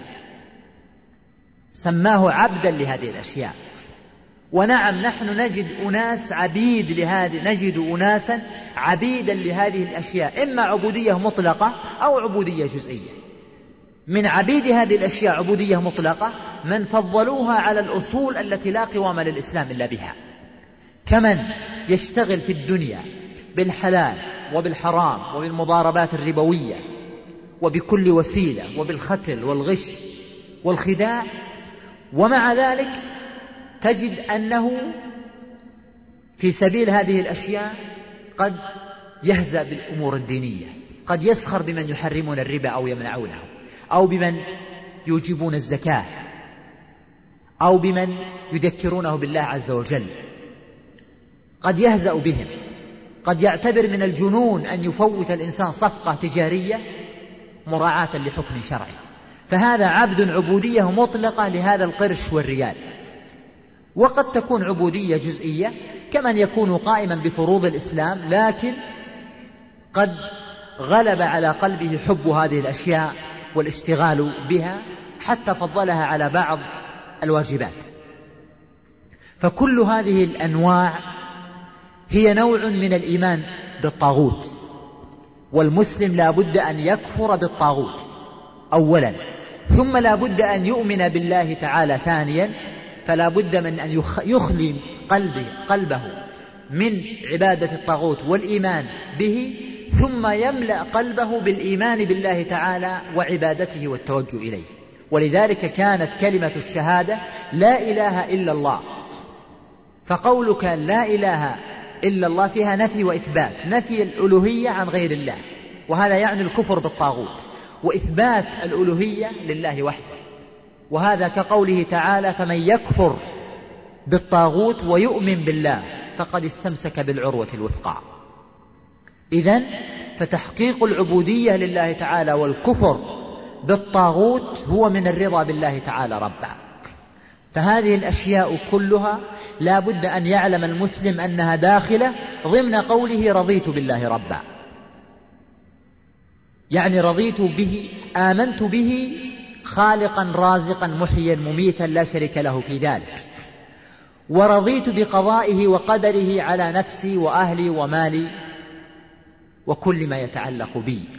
سماه عبدا لهذه الأشياء. ونعم نحن نجد أناس عبيد لهذه، نجد أناسا عبيدا لهذه الأشياء، إما عبودية مطلقة أو عبودية جزئية. من عبيد هذه الأشياء عبودية مطلقة من فضلوها على الأصول التي لا قوام للإسلام إلا بها، كمن يشتغل في الدنيا بالحلال وبالحرام وبالمضاربات الربوية وبكل وسيلة وبالختل والغش والخداع، ومع ذلك تجد أنه في سبيل هذه الأشياء قد يهزأ بالأمور الدينية، قد يسخر بمن يحرمون الربا أو يمنعونه، أو بمن يوجبون الزكاة، أو بمن يذكرونه بالله عز وجل. قد يهزأ بهم، قد يعتبر من الجنون أن يفوت الإنسان صفقة تجارية مراعاة لحكم شرعي. فهذا عبد عبودية مطلقة لهذا القرش والريال. وقد تكون عبودية جزئية كمن يكون قائما بفروض الإسلام، لكن قد غلب على قلبه حب هذه الأشياء والاشتغال بها حتى فضلها على بعض الواجبات. فكل هذه الأنواع هي نوع من الإيمان بالطاغوت، والمسلم لا بد أن يكفر بالطاغوت أولا، ثم لا بد أن يؤمن بالله تعالى ثانيا. فلا بد من أن يخلي قلبه, قلبه من عبادة الطاغوت والإيمان به، ثم يملأ قلبه بالإيمان بالله تعالى وعبادته والتوجه إليه. ولذلك كانت كلمة الشهادة لا إله إلا الله. فقولك لا إله إلا الله فيها نفي وإثبات، نفي الألوهية عن غير الله، وهذا يعني الكفر بالطاغوت، وإثبات الألوهية لله وحده. وهذا كقوله تعالى: فمن يكفر بالطاغوت ويؤمن بالله فقد استمسك بالعروة الوثقى. إذن فتحقيق العبودية لله تعالى والكفر بالطاغوت هو من الرضا بالله تعالى ربا. فهذه الأشياء كلها لا بد أن يعلم المسلم أنها داخلة ضمن قوله رضيت بالله ربا، يعني رضيت به، آمنت به خالقا رازقا محيا مميتا لا شريك له في ذلك، ورضيت بقضائه وقدره على نفسي وأهلي ومالي وكل ما يتعلق بي،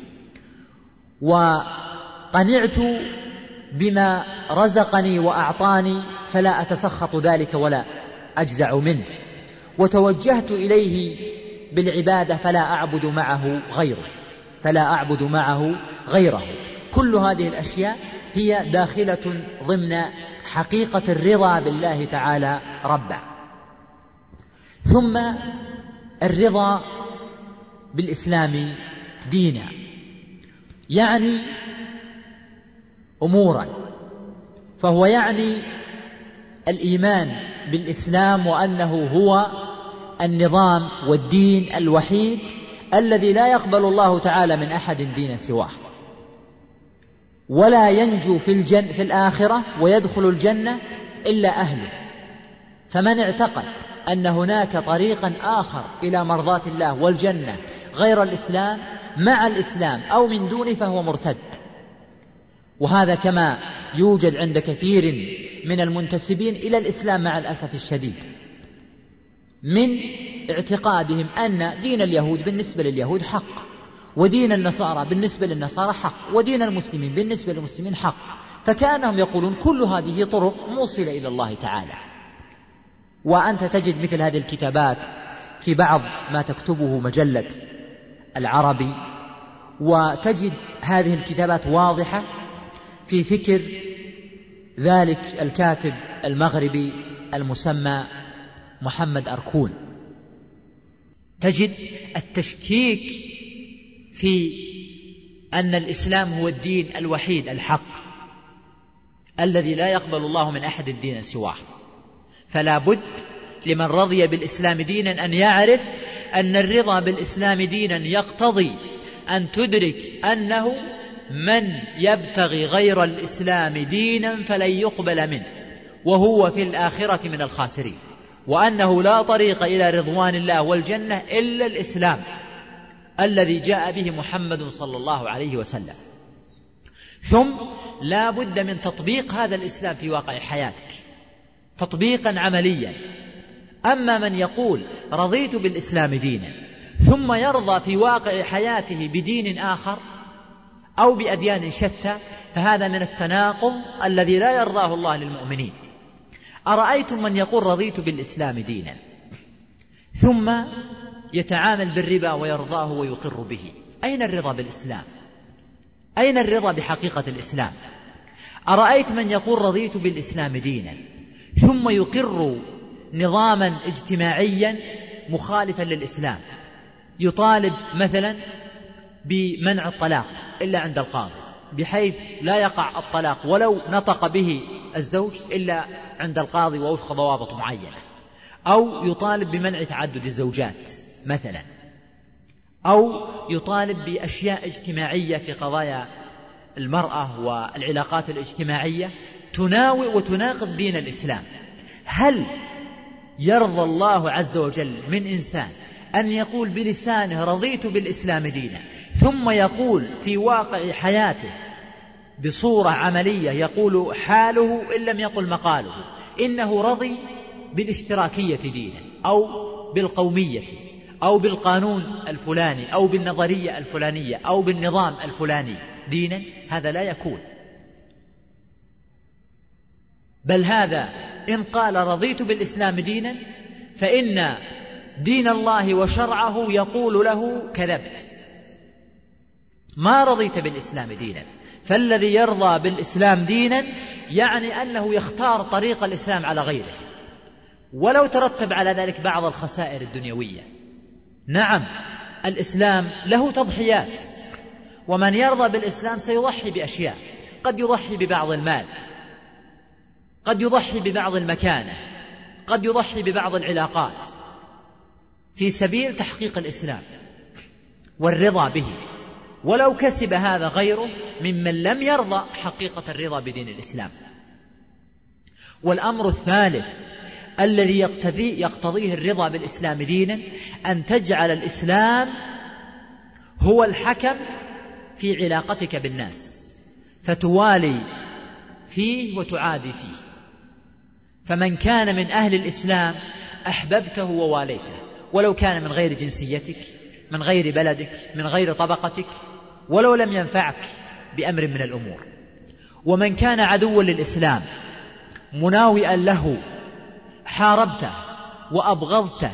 وقنعت بما رزقني وأعطاني فلا أتسخط ذلك ولا أجزع منه، وتوجهت إليه بالعبادة فلا أعبد معه غيره فلا أعبد معه غيره. كل هذه الأشياء هي داخلة ضمن حقيقة الرضا بالله تعالى ربا. ثم الرضا بالإسلام دينا، يعني أمورا، فهو يعني الإيمان بالإسلام وأنه هو النظام والدين الوحيد الذي لا يقبل الله تعالى من أحد دين سواه، ولا ينجو في, الجن في الآخرة ويدخل الجنة إلا أهله. فمن اعتقد أن هناك طريقا آخر إلى مرضاة الله والجنة غير الإسلام مع الإسلام أو من دونه فهو مرتد. وهذا كما يوجد عند كثير من المنتسبين إلى الإسلام مع الأسف الشديد، من اعتقادهم أن دين اليهود بالنسبة لليهود حق، ودين النصارى بالنسبة للنصارى حق، ودين المسلمين بالنسبة للمسلمين حق، فكأنهم يقولون كل هذه طرق موصلة إلى الله تعالى. وأنت تجد مثل هذه الكتابات في بعض ما تكتبه مجلة العربي، وتجد هذه الكتابات واضحة في فكر ذلك الكاتب المغربي المسمى محمد أركون. تجد التشكيك في أن الإسلام هو الدين الوحيد الحق الذي لا يقبل الله من أحد الدين سواه. فلا بد لمن رضي بالإسلام دينا أن يعرف أن الرضا بالإسلام دينا يقتضي أن تدرك أنه من يبتغي غير الإسلام دينا فلن يقبل منه وهو في الآخرة من الخاسرين، وأنه لا طريق إلى رضوان الله والجنة إلا الإسلام الذي جاء به محمد صلى الله عليه وسلم. ثم لا بد من تطبيق هذا الإسلام في واقع حياتك تطبيقا عمليا. أما من يقول رضيت بالإسلام دينا ثم يرضى في واقع حياته بدين آخر أو بأديان شتى فهذا من التناقض الذي لا يرضاه الله للمؤمنين. أرأيتم من يقول رضيت بالإسلام دينا ثم يتعامل بالربا ويرضاه ويقر به؟ أين الرضا بالإسلام؟ أين الرضا بحقيقة الإسلام؟ أرأيت من يقول رضيت بالإسلام دينا ثم يقر نظاما اجتماعيا مخالفا للإسلام، يطالب مثلا بمنع الطلاق إلا عند القاضي بحيث لا يقع الطلاق ولو نطق به الزوج إلا عند القاضي ووفق ضوابط معينة، أو يطالب بمنع تعدد الزوجات مثلا، أو يطالب بأشياء اجتماعية في قضايا المرأة والعلاقات الاجتماعية تناوئ وتناقض دين الإسلام. هل يرضى الله عز وجل من إنسان أن يقول بلسانه رضيت بالإسلام دينا ثم يقول في واقع حياته بصورة عملية يقول حاله إن لم يقل مقاله إنه رضي بالاشتراكية دينا أو بالقومية أو بالقانون الفلاني أو بالنظرية الفلانية أو بالنظام الفلاني دينا؟ هذا لا يكون. بل هذا إن قال رضيت بالإسلام دينا فإن دين الله وشرعه يقول له كذبت، ما رضيت بالإسلام دينا. فالذي يرضى بالإسلام دينا يعني أنه يختار طريق الإسلام على غيره ولو ترتب على ذلك بعض الخسائر الدنيوية. نعم الإسلام له تضحيات، ومن يرضى بالإسلام سيضحي بأشياء، قد يضحي ببعض المال، قد يضحي ببعض المكانة، قد يضحي ببعض العلاقات في سبيل تحقيق الإسلام والرضا به، ولو كسب هذا غيره ممن لم يرضى حقيقة الرضا بدين الإسلام. والأمر الثالث الذي يقتضي يقتضيه الرضا بالإسلام دينا أن تجعل الإسلام هو الحكم في علاقتك بالناس، فتوالي فيه وتعادي فيه. فمن كان من أهل الإسلام أحببته وواليته ولو كان من غير جنسيتك، من غير بلدك، من غير طبقتك، ولو لم ينفعك بأمر من الأمور. ومن كان عدوا للإسلام مناوئا له حاربته وأبغضته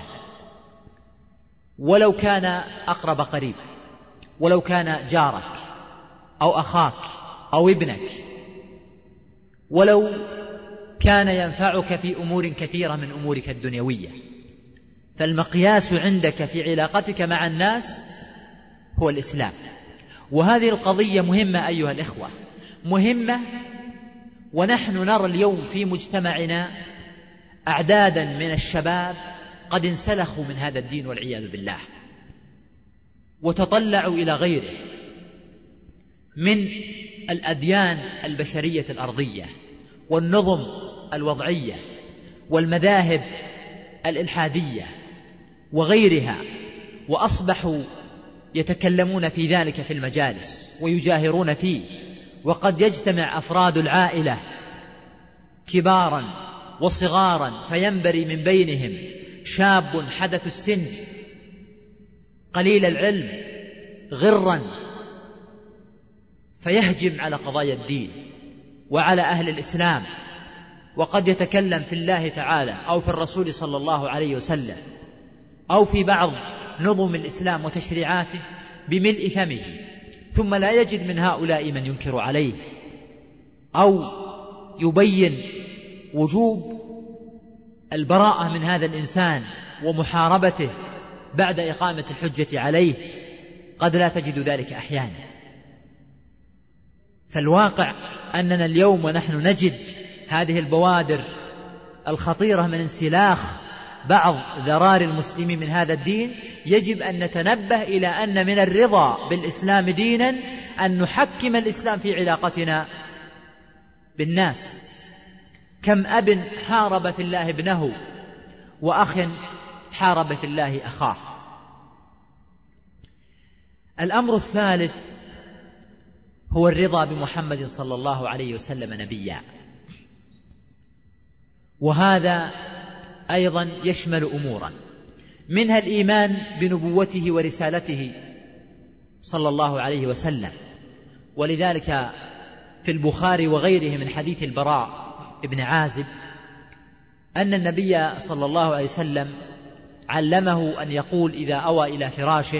ولو كان أقرب قريب، ولو كان جارك أو أخاك أو ابنك، ولو كان ينفعك في أمور كثيرة من أمورك الدنيوية. فالمقياس عندك في علاقتك مع الناس هو الإسلام. وهذه القضية مهمة أيها الإخوة، مهمة. ونحن نرى اليوم في مجتمعنا أعدادا من الشباب قد انسلخوا من هذا الدين والعياذ بالله، وتطلعوا إلى غيره من الأديان البشرية الأرضية والنظم الوضعية والمذاهب الإلحادية وغيرها، وأصبحوا يتكلمون في ذلك في المجالس ويجاهرون فيه، وقد يجتمع أفراد العائلة كبارا وصغارا فينبري من بينهم شاب حدث السن قليل العلم غرا فيهجم على قضايا الدين وعلى أهل الإسلام، وقد يتكلم في الله تعالى أو في الرسول صلى الله عليه وسلم أو في بعض نظم الإسلام وتشريعاته بملء فمه، ثم لا يجد من هؤلاء من ينكر عليه أو يبين وجوب البراءة من هذا الإنسان ومحاربته بعد إقامة الحجة عليه. قد لا تجد ذلك أحيانا. فالواقع أننا اليوم ونحن نجد هذه البوادر الخطيرة من انسلاخ بعض ذرار المسلمين من هذا الدين، يجب أن نتنبه إلى أن من الرضا بالإسلام دينا أن نحكم الإسلام في علاقتنا بالناس. كم أب حارب في الله ابنه، وأخ حارب في الله أخاه. الأمر الثالث هو الرضا بمحمد صلى الله عليه وسلم نبيا، وهذا أيضا يشمل أمورا، منها الإيمان بنبوته ورسالته صلى الله عليه وسلم. ولذلك في البخاري وغيره من حديث البراء ابن عازب أن النبي صلى الله عليه وسلم علمه أن يقول إذا أوى إلى فراشه: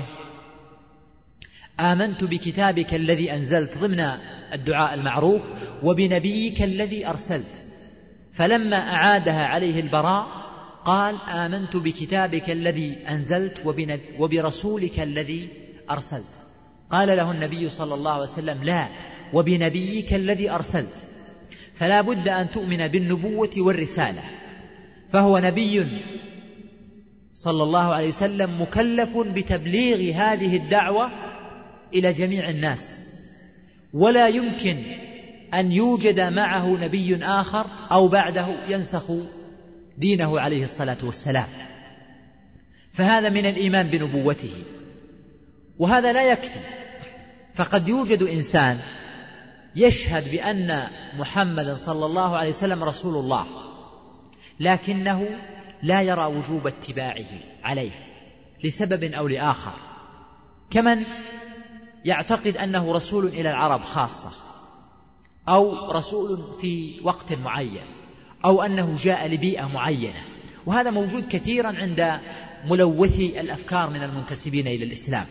آمنت بكتابك الذي أنزلت، ضمن الدعاء المعروف، وبنبيك الذي أرسلت. فلما أعادها عليه البراء قال: آمنت بكتابك الذي أنزلت وبرسولك الذي أرسلت. قال له النبي صلى الله عليه وسلم: لا، وبنبيك الذي أرسلت. فلا بد أن تؤمن بالنبوة والرسالة، فهو نبي صلى الله عليه وسلم مكلف بتبليغ هذه الدعوة إلى جميع الناس، ولا يمكن أن يوجد معه نبي آخر أو بعده ينسخ دينه عليه الصلاة والسلام. فهذا من الإيمان بنبوته. وهذا لا يكفي، فقد يوجد إنسان يشهد بأن محمدا صلى الله عليه وسلم رسول الله، لكنه لا يرى وجوب اتباعه عليه لسبب أو لآخر، كمن يعتقد أنه رسول إلى العرب خاصة، أو رسول في وقت معين، أو أنه جاء لبيئة معينة. وهذا موجود كثيرا عند ملوثي الأفكار من المنتسبين إلى الإسلام.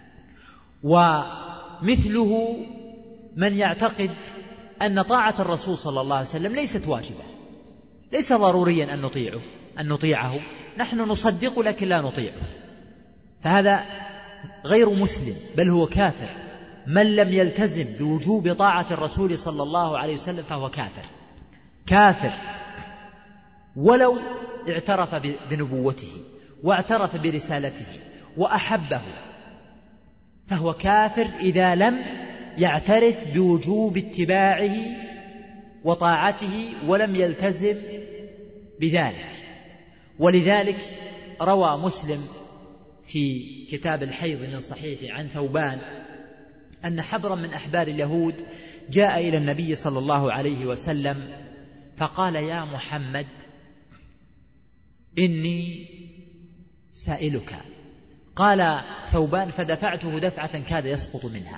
ومثله من يعتقد أن طاعة الرسول صلى الله عليه وسلم ليست واجبة، ليس ضروريا أن نطيعه أن نطيعه نحن نصدق لكن لا نطيعه، فهذا غير مسلم، بل هو كافر. من لم يلتزم بوجوب طاعة الرسول صلى الله عليه وسلم فهو كافر كافر ولو اعترف بنبوته واعترف برسالته وأحبه، فهو كافر إذا لم يعترف بوجوب اتباعه وطاعته ولم يلتزم بذلك. ولذلك روى مسلم في كتاب الحيض من صحيح عن ثوبان أن حبرا من أحبار اليهود جاء إلى النبي صلى الله عليه وسلم فقال: يا محمد إني سائلك. قال ثوبان: فدفعته دفعة كاد يسقط منها.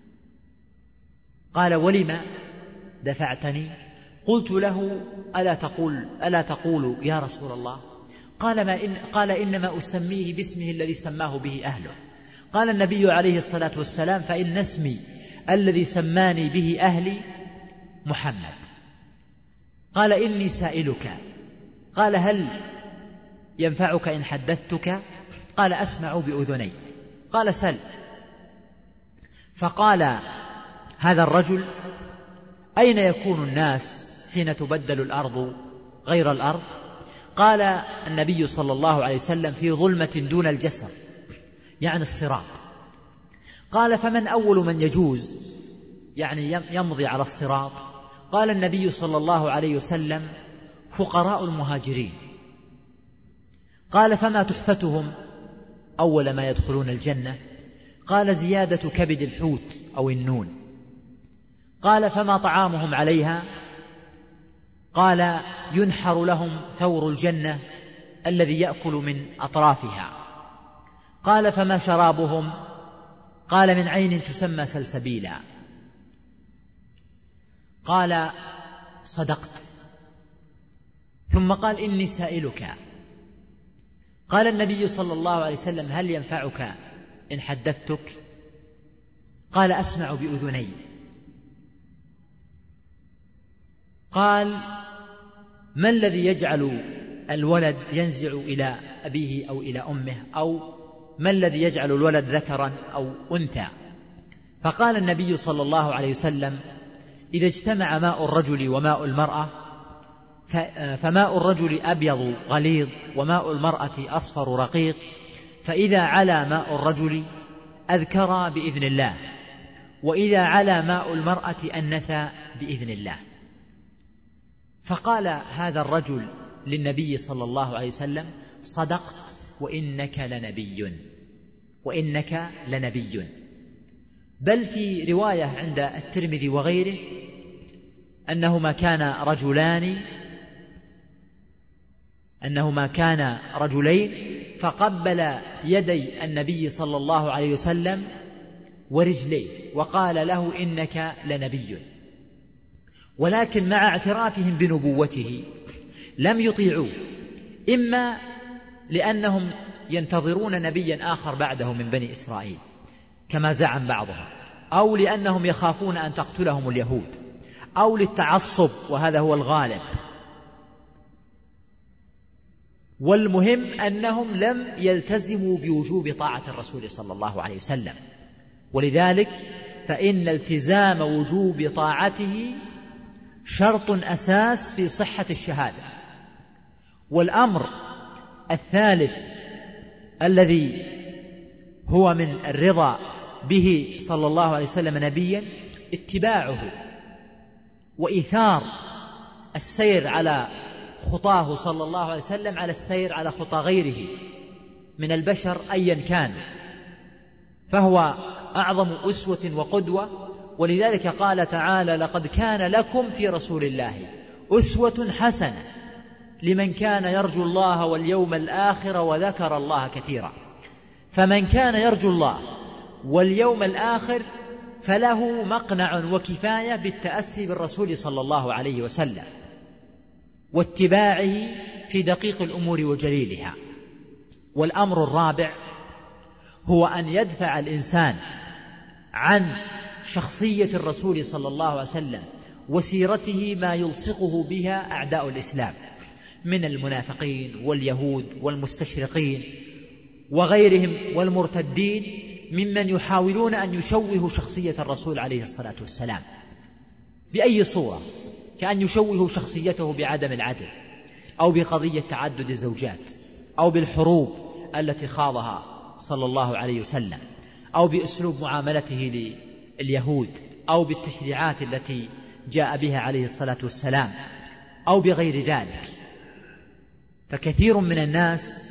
قال: ولم دفعتني؟ قلت له: ألا تقول, ألا تقول يا رسول الله؟ قال, ما إن قال: إنما أسميه باسمه الذي سماه به أهله. قال النبي عليه الصلاة والسلام: فإن اسمي الذي سماني به أهلي محمد. قال: إني سائلك. قال: هل ينفعك إن حدثتك؟ قال: أسمع بأذني. قال: سل. فقال هذا الرجل: أين يكون الناس حين تبدل الأرض غير الأرض؟ قال النبي صلى الله عليه وسلم: في ظلمة دون الجسر، يعني الصراط. قال: فمن أول من يجوز يعني يمضي على الصراط؟ قال النبي صلى الله عليه وسلم: فقراء المهاجرين. قال: فما تحفتهم أول ما يدخلون الجنة؟ قال: زيادة كبد الحوت أو النون. قال: فما طعامهم عليها؟ قال: ينحر لهم ثور الجنة الذي يأكل من أطرافها. قال: فما شرابهم؟ قال: من عين تسمى سلسبيلا. قال: صدقت. ثم قال: إني سائلك. قال النبي صلى الله عليه وسلم: هل ينفعك إن حدثتك؟ قال: أسمع بأذني. قال: ما الذي يجعل الولد ينزع إلى أبيه أو إلى أمه؟ أو ما الذي يجعل الولد ذكرا أو أنثى؟ فقال النبي صلى الله عليه وسلم: إذا اجتمع ماء الرجل وماء المرأة فماء الرجل أبيض غليظ وماء المرأة أصفر رقيق، فإذا علا ماء الرجل أذكر بإذن الله، وإذا علا ماء المرأة أنثى بإذن الله. فقال هذا الرجل للنبي صلى الله عليه وسلم: صدقت وإنك لنبي، وإنك لنبي. بل في رواية عند الترمذي وغيره أنهما كان رجلان أنهما كان رجلين فقبل يدي النبي صلى الله عليه وسلم ورجليه وقال له: إنك لنبي. ولكن مع اعترافهم بنبوته لم يطيعوه، إما لأنهم ينتظرون نبيا آخر بعده من بني إسرائيل كما زعم بعضهم، أو لأنهم يخافون أن تقتلهم اليهود، أو للتعصب وهذا هو الغالب. والمهم أنهم لم يلتزموا بوجوب طاعة الرسول صلى الله عليه وسلم، ولذلك فإن التزام وجوب طاعته شرط أساس في صحة الشهادة. والأمر الثالث الذي هو من الرضا به صلى الله عليه وسلم نبيا اتباعه وإيثار السير على خطاه صلى الله عليه وسلم على السير على خطى غيره من البشر أيا كان، فهو أعظم أسوة وقدوة. ولذلك قال تعالى: لقد كان لكم في رسول الله أسوة حسنة لمن كان يرجو الله واليوم الآخر وذكر الله كثيرا. فمن كان يرجو الله واليوم الآخر فله مقنع وكفاية بالتأسي بالرسول صلى الله عليه وسلم واتباعه في دقيق الأمور وجليلها. والأمر الرابع هو أن يدفع الإنسان عن شخصية الرسول صلى الله عليه وسلم وسيرته ما يلصقه بها أعداء الإسلام من المنافقين واليهود والمستشرقين وغيرهم والمرتدين ممن يحاولون أن يشوهوا شخصية الرسول عليه الصلاة والسلام بأي صورة، كأن يشوهوا شخصيته بعدم العدل، أو بقضية تعدد الزوجات، أو بالحروب التي خاضها صلى الله عليه وسلم، أو بأسلوب معاملته لليهود، أو بالتشريعات التي جاء بها عليه الصلاة والسلام، أو بغير ذلك. فكثير من الناس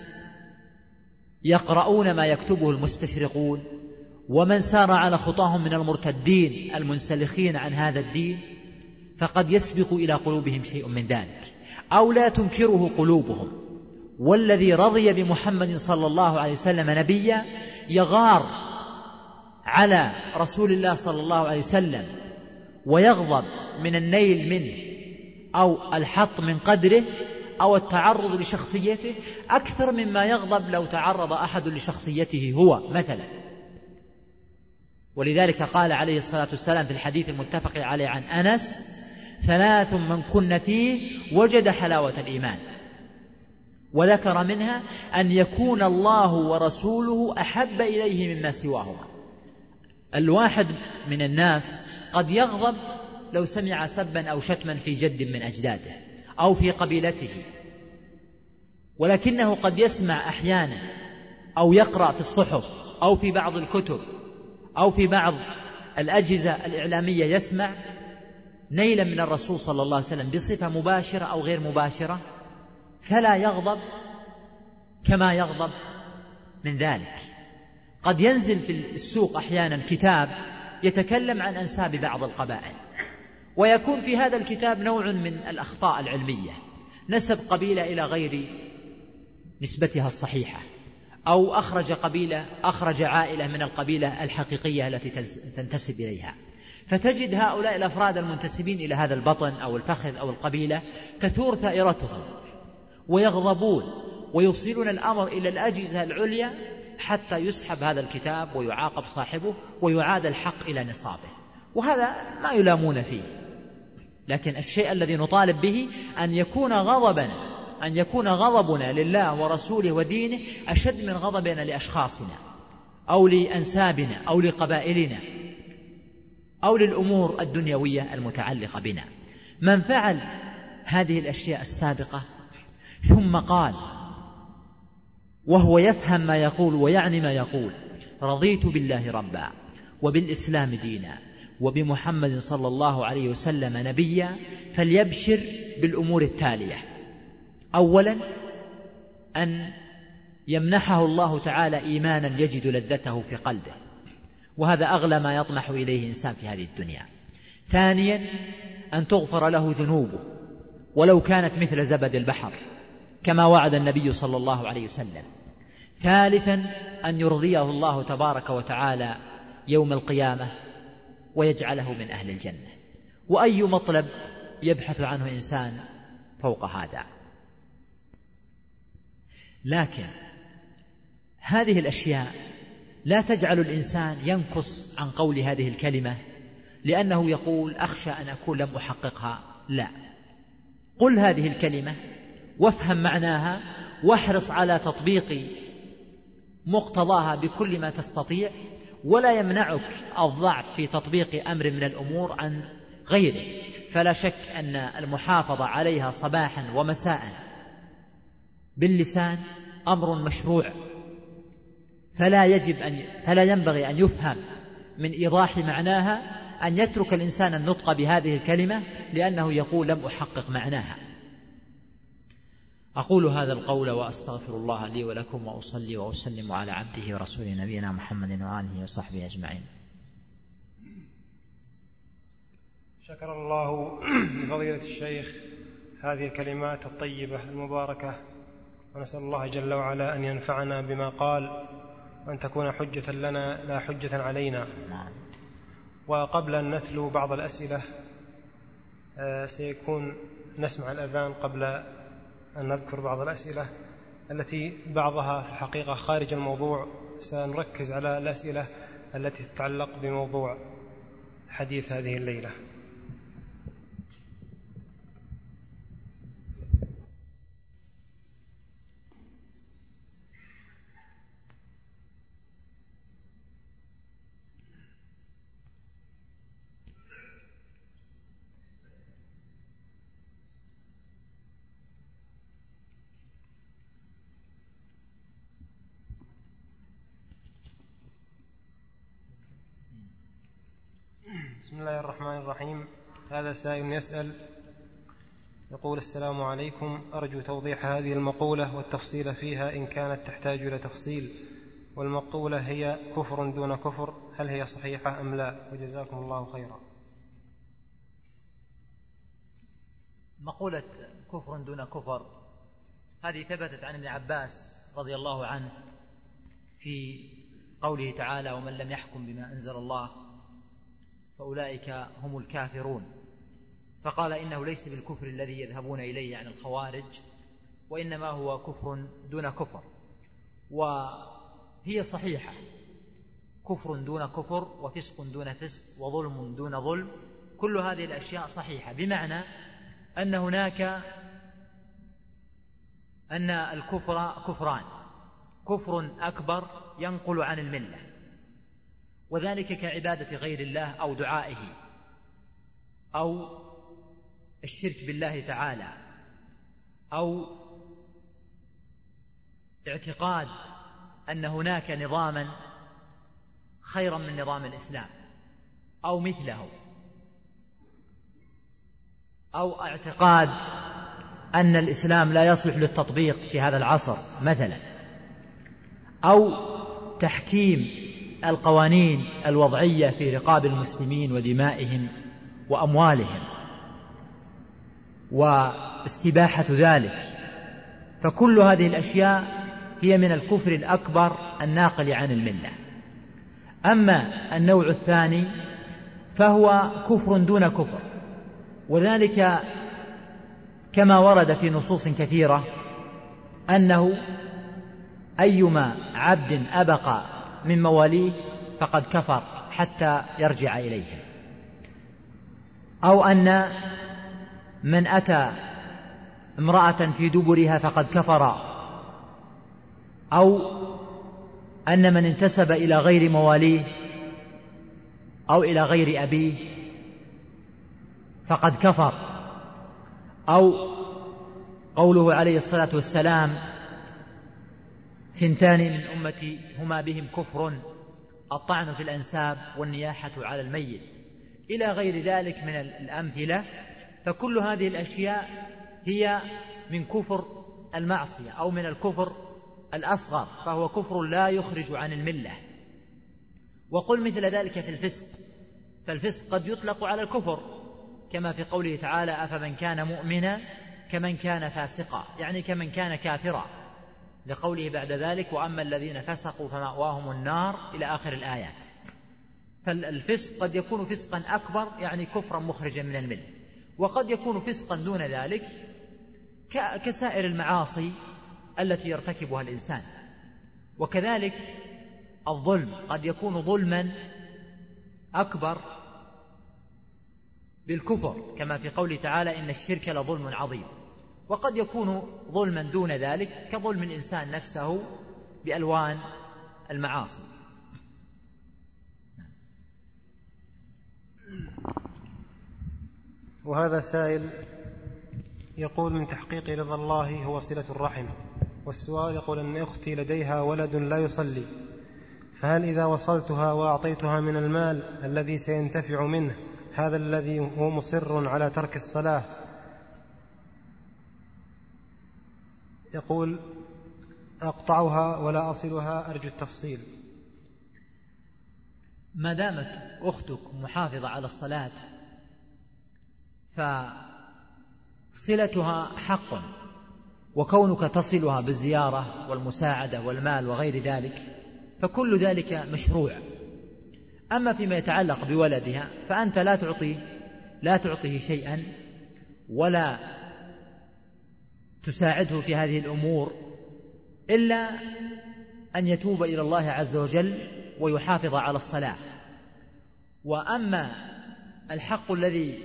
يقرؤون ما يكتبه المستشرقون ومن سار على خطاهم من المرتدين المنسلخين عن هذا الدين، فقد يسبق إلى قلوبهم شيء من ذلك أو لا تنكره قلوبهم. والذي رضي بمحمد صلى الله عليه وسلم نبيا يغار على رسول الله صلى الله عليه وسلم ويغضب من النيل منه أو الحط من قدره أو التعرض لشخصيته أكثر مما يغضب لو تعرض أحد لشخصيته هو مثلا. ولذلك قال عليه الصلاة والسلام في الحديث المتفق عليه عن أنس: ثلاث من كن فيه وجد حلاوة الإيمان، وذكر منها أن يكون الله ورسوله أحب إليه مما سواهما. الواحد من الناس قد يغضب لو سمع سبا أو شتما في جد من أجداده أو في قبيلته، ولكنه قد يسمع أحيانا أو يقرأ في الصحف أو في بعض الكتب أو في بعض الأجهزة الإعلامية يسمع نيلا من الرسول صلى الله عليه وسلم بصفة مباشرة أو غير مباشرة، فلا يغضب كما يغضب من ذلك. قد ينزل في السوق أحيانا كتاب يتكلم عن أنساب بعض القبائل، ويكون في هذا الكتاب نوع من الأخطاء العلمية، نسب قبيلة إلى غير نسبتها الصحيحة، أو أخرج قبيلة أخرج عائلة من القبيلة الحقيقية التي تنتسب إليها، فتجد هؤلاء الأفراد المنتسبين إلى هذا البطن أو الفخذ أو القبيلة تثور ثائرتهم ويغضبون ويوصلون الأمر إلى الأجهزة العليا حتى يسحب هذا الكتاب ويعاقب صاحبه ويعاد الحق إلى نصابه، وهذا ما يلامون فيه. لكن الشيء الذي نطالب به أن يكون غضبنا أن يكون غضبنا لله ورسوله ودينه أشد من غضبنا لأشخاصنا أو لأنسابنا أو لقبائلنا أو للأمور الدنيوية المتعلقة بنا. من فعل هذه الأشياء السابقة ثم قال وهو يفهم ما يقول ويعني ما يقول: رضيت بالله ربا وبالإسلام دينا وبمحمد صلى الله عليه وسلم نبيا، فليبشر بالأمور التالية: أولا، أن يمنحه الله تعالى إيمانا يجد لذته في قلبه، وهذا أغلى ما يطمح إليه إنسان في هذه الدنيا. ثانيا، أن تغفر له ذنوبه ولو كانت مثل زبد البحر كما وعد النبي صلى الله عليه وسلم. ثالثا، أن يرضيه الله تبارك وتعالى يوم القيامة ويجعله من أهل الجنة. وأي مطلب يبحث عنه إنسان فوق هذا؟ لكن هذه الأشياء لا تجعل الإنسان ينكص عن قول هذه الكلمة لأنه يقول أخشى أن أكون لم أحققها. لا، قل هذه الكلمة وافهم معناها واحرص على تطبيق مقتضاها بكل ما تستطيع، ولا يمنعك الضعف في تطبيق أمر من الأمور عن غيره. فلا شك أن المحافظة عليها صباحا ومساء باللسان أمر مشروع، فلا يجب أن فلا ينبغي أن يفهم من إيضاح معناها أن يترك الإنسان النطق بهذه الكلمة لأنه يقول لم أحقق معناها. أقول هذا القول وأستغفر الله لي ولكم، وأصلي وأسلم على عبده ورسوله نبينا محمد وآله وصحبه أجمعين. شكر الله لفضيلة الشيخ هذه الكلمات الطيبة المباركة، ونسأل الله جل وعلا أن ينفعنا بما قال وأن تكون حجة لنا لا حجة علينا. وقبل أن نتلو بعض الأسئلة سيكون نسمع الأذان قبل أن نذكر بعض الأسئلة التي بعضها في الحقيقة خارج الموضوع. سنركز على الأسئلة التي تتعلق بموضوع حديث هذه الليلة. بسم الله الرحمن الرحيم. هذا سائل يسأل يقول: السلام عليكم، أرجو توضيح هذه المقولة والتفصيل فيها إن كانت تحتاج إلى تفصيل، والمقولة هي كفر دون كفر، هل هي صحيحة أم لا؟ وجزاكم الله خيرا. مقولة كفر دون كفر هذه ثبتت عن ابن عباس رضي الله عنه في قوله تعالى: ومن لم يحكم بما أنزل الله فأولئك هم الكافرون. فقال إنه ليس بالكفر الذي يذهبون إليه عن الخوارج، وإنما هو كفر دون كفر. وهي صحيحة، كفر دون كفر وفسق دون فسق وظلم دون ظلم، كل هذه الأشياء صحيحة، بمعنى أن هناك أن الكفر كفران: كفر أكبر ينقل عن الملة، وذلك كعبادة غير الله أو دعائه أو الشرك بالله تعالى أو اعتقاد أن هناك نظاما خيرا من نظام الإسلام أو مثله، أو اعتقاد أن الإسلام لا يصلح للتطبيق في هذا العصر مثلا. أو تحكيم القوانين الوضعية في رقاب المسلمين ودمائهم وأموالهم واستباحة ذلك، فكل هذه الأشياء هي من الكفر الأكبر الناقل عن الملة. أما النوع الثاني فهو كفر دون كفر، وذلك كما ورد في نصوص كثيرة أنه أيما عبد أبق من مواليه فقد كفر حتى يرجع إليه، أو أن من أتى امرأة في دبرها فقد كفر، أو أن من انتسب إلى غير مواليه أو إلى غير أبيه فقد كفر، أو قوله عليه الصلاة والسلام: ثنتان من أمتي هما بهم كفر، الطعن في الأنساب والنياحة على الميت، إلى غير ذلك من الأمثلة. فكل هذه الأشياء هي من كفر المعصية أو من الكفر الأصغر، فهو كفر لا يخرج عن الملة. وقل مثل ذلك في الفسق، فالفسق قد يطلق على الكفر كما في قوله تعالى: أفمن كان مؤمنا كمن كان فاسقا، يعني كمن كان كافرا، لقوله بعد ذلك: وأما الذين فسقوا فمأواهم النار، إلى آخر الآيات. فالفسق قد يكون فسقا أكبر يعني كفرا مخرجا من الملة، وقد يكون فسقا دون ذلك كسائر المعاصي التي يرتكبها الإنسان. وكذلك الظلم قد يكون ظلما أكبر بالكفر كما في قوله تعالى: إن الشرك لظلم عظيم، وقد يكون ظلما دون ذلك كظلم الإنسان نفسه بألوان المعاصي. وهذا سائل يقول: من تحقيق رضا الله هو صلة الرحم، والسؤال يقول أن أختي لديها ولد لا يصلي، فهل إذا وصلتها وأعطيتها من المال الذي سينتفع منه هذا الذي هو مصر على ترك الصلاة، يقول أقطعها ولا أصلها؟ أرجو التفصيل. ما دامت أختك محافظة على الصلاة فصلتها حق، وكونك تصلها بالزيارة والمساعدة والمال وغير ذلك فكل ذلك مشروع. أما فيما يتعلق بولدها فأنت لا تعطي لا تعطيه شيئا ولا تساعده في هذه الأمور إلا أن يتوب إلى الله عز وجل ويحافظ على الصلاة. وأما الحق الذي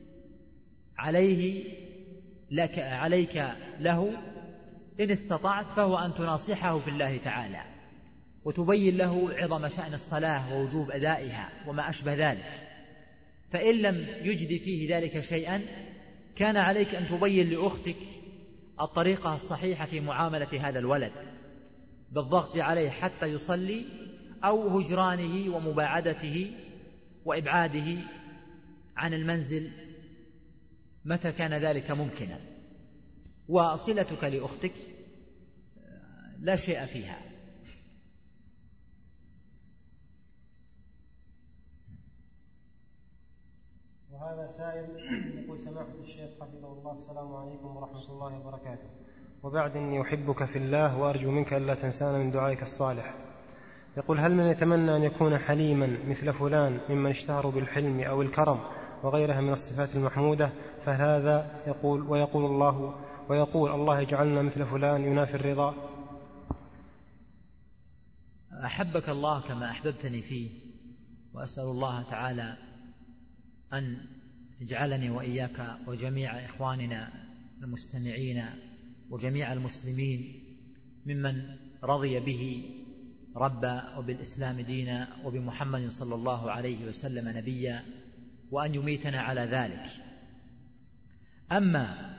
عليه لك عليك له إن استطعت فهو أن تناصحه في الله تعالى وتبين له عظم شأن الصلاة ووجوب أدائها وما أشبه ذلك. فإن لم يجد فيه ذلك شيئا كان عليك أن تبين لأختك الطريقة الصحيحة في معاملة هذا الولد بالضغط عليه حتى يصلي، أو هجرانه ومباعدته وإبعاده عن المنزل متى كان ذلك ممكنا. وصلتك لأختك لا شيء فيها. وهذا سائل يقول: سماحة الشيخ حفظه الله، السلام عليكم ورحمة الله وبركاته، وبعد إني أحبك في الله وأرجو منك ألا تنسانا من دعائك الصالح. يقول: هل من يتمنى أن يكون حليما مثل فلان ممن اشتهروا بالحلم أو الكرم وغيرها من الصفات المحمودة، فهذا يقول ويقول الله ويقول الله يجعلنا مثل فلان ينافي الرضا؟ أحبك الله كما أحببتني فيه، وأسأل الله تعالى أن يجعلني وإياك وجميع إخواننا المستمعين وجميع المسلمين ممن رضي به ربا وبالإسلام دينا وبمحمد صلى الله عليه وسلم نبيا، وأن يميتنا على ذلك. أما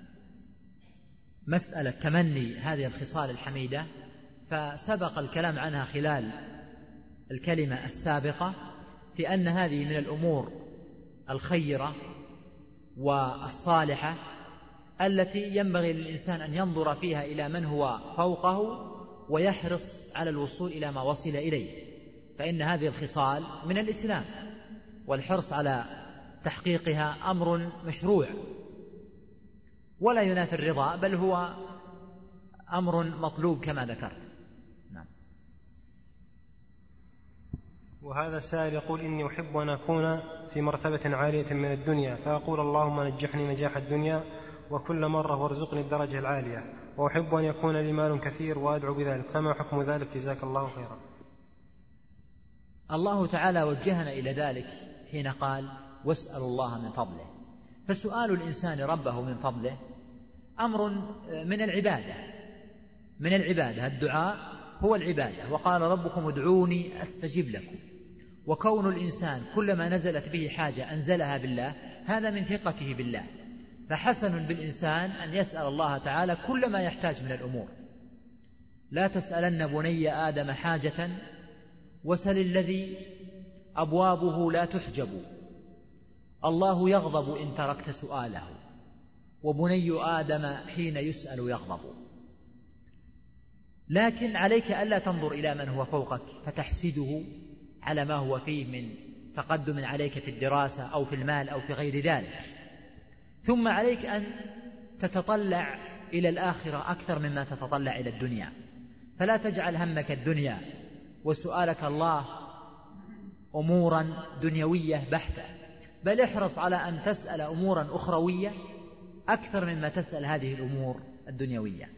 مسألة تمني هذه الخصال الحميدة فسبق الكلام عنها خلال الكلمة السابقة، في أن هذه من الأمور الخيرة والصالحة التي ينبغي للإنسان أن ينظر فيها إلى من هو فوقه ويحرص على الوصول إلى ما وصل إليه، فإن هذه الخصال من الإسلام، والحرص على تحقيقها أمر مشروع ولا ينافي الرضا، بل هو أمر مطلوب كما ذكرت. نعم. وهذا سائل يقول: إني أحب أن أكون في مرتبة عالية من الدنيا، فأقول اللهم نجحني نجاح الدنيا وكل مرة وارزقني الدرجة العالية، وأحب أن يكون لي مال كثير وأدعو بذلك، فما حكم ذلك؟ جزاك الله خيرا. الله تعالى وجهنا إلى ذلك حين قال: واسألوا الله من فضله. فسؤال الإنسان ربه من فضله أمر من العبادة، من العبادة، الدعاء هو العبادة، وقال ربكم ادعوني أستجب لكم. وكون الإنسان كلما نزلت به حاجة أنزلها بالله، هذا من ثقته بالله، فحسن بالإنسان أن يسأل الله تعالى كل ما يحتاج من الأمور. لا تسألن بني آدم حاجة وسل الذي أبوابه لا تحجب، الله يغضب إن تركت سؤاله، وبني آدم حين يسأل يغضب. لكن عليك ألا تنظر إلى من هو فوقك فتحسده على ما هو فيه من تقدم عليك في الدراسة أو في المال أو في غير ذلك، ثم عليك أن تتطلع إلى الآخرة أكثر مما تتطلع إلى الدنيا، فلا تجعل همك الدنيا وسؤالك الله أمورا دنيوية بحتة، بل احرص على أن تسأل أمورا أخروية أكثر مما تسأل هذه الأمور الدنيوية.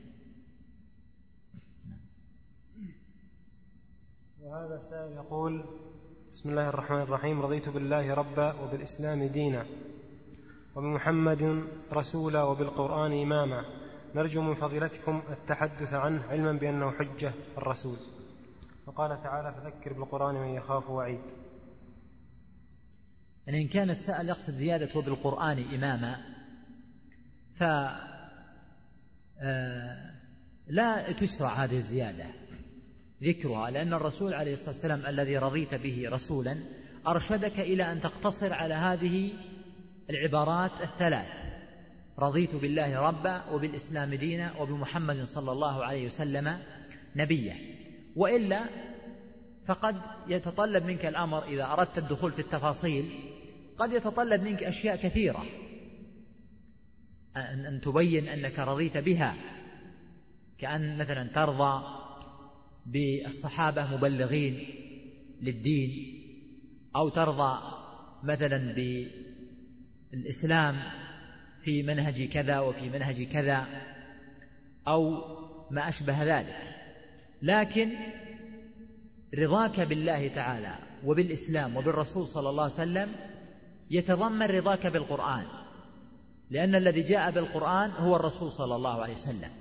وهذا سائل يقول: بسم الله الرحمن الرحيم، رضيت بالله ربا وبالإسلام دينا وبمحمد رسولا وبالقرآن إماما، نرجو من فضيلتكم التحدث عنه علما بأنه حجة الرسول. وقال تعالى: فذكر بالقرآن من يخاف وعيد. يعني إن كان السائل يقصد زيادة وبالقرآن إماما، فلا تشرع هذه الزيادة ذكرها، لأن الرسول عليه الصلاة والسلام الذي رضيت به رسولا أرشدك إلى أن تقتصر على هذه العبارات الثلاث: رضيت بالله ربا وبالإسلام دينا وبمحمد صلى الله عليه وسلم نبيا. وإلا فقد يتطلب منك الأمر إذا أردت الدخول في التفاصيل، قد يتطلب منك أشياء كثيرة، أن تبين أنك رضيت بها، كأن مثلا ترضى بالصحابة مبلغين للدين، أو ترضى مثلا بالإسلام في منهج كذا وفي منهج كذا أو ما أشبه ذلك. لكن رضاك بالله تعالى وبالإسلام وبالرسول صلى الله عليه وسلم يتضمن رضاك بالقرآن، لأن الذي جاء بالقرآن هو الرسول صلى الله عليه وسلم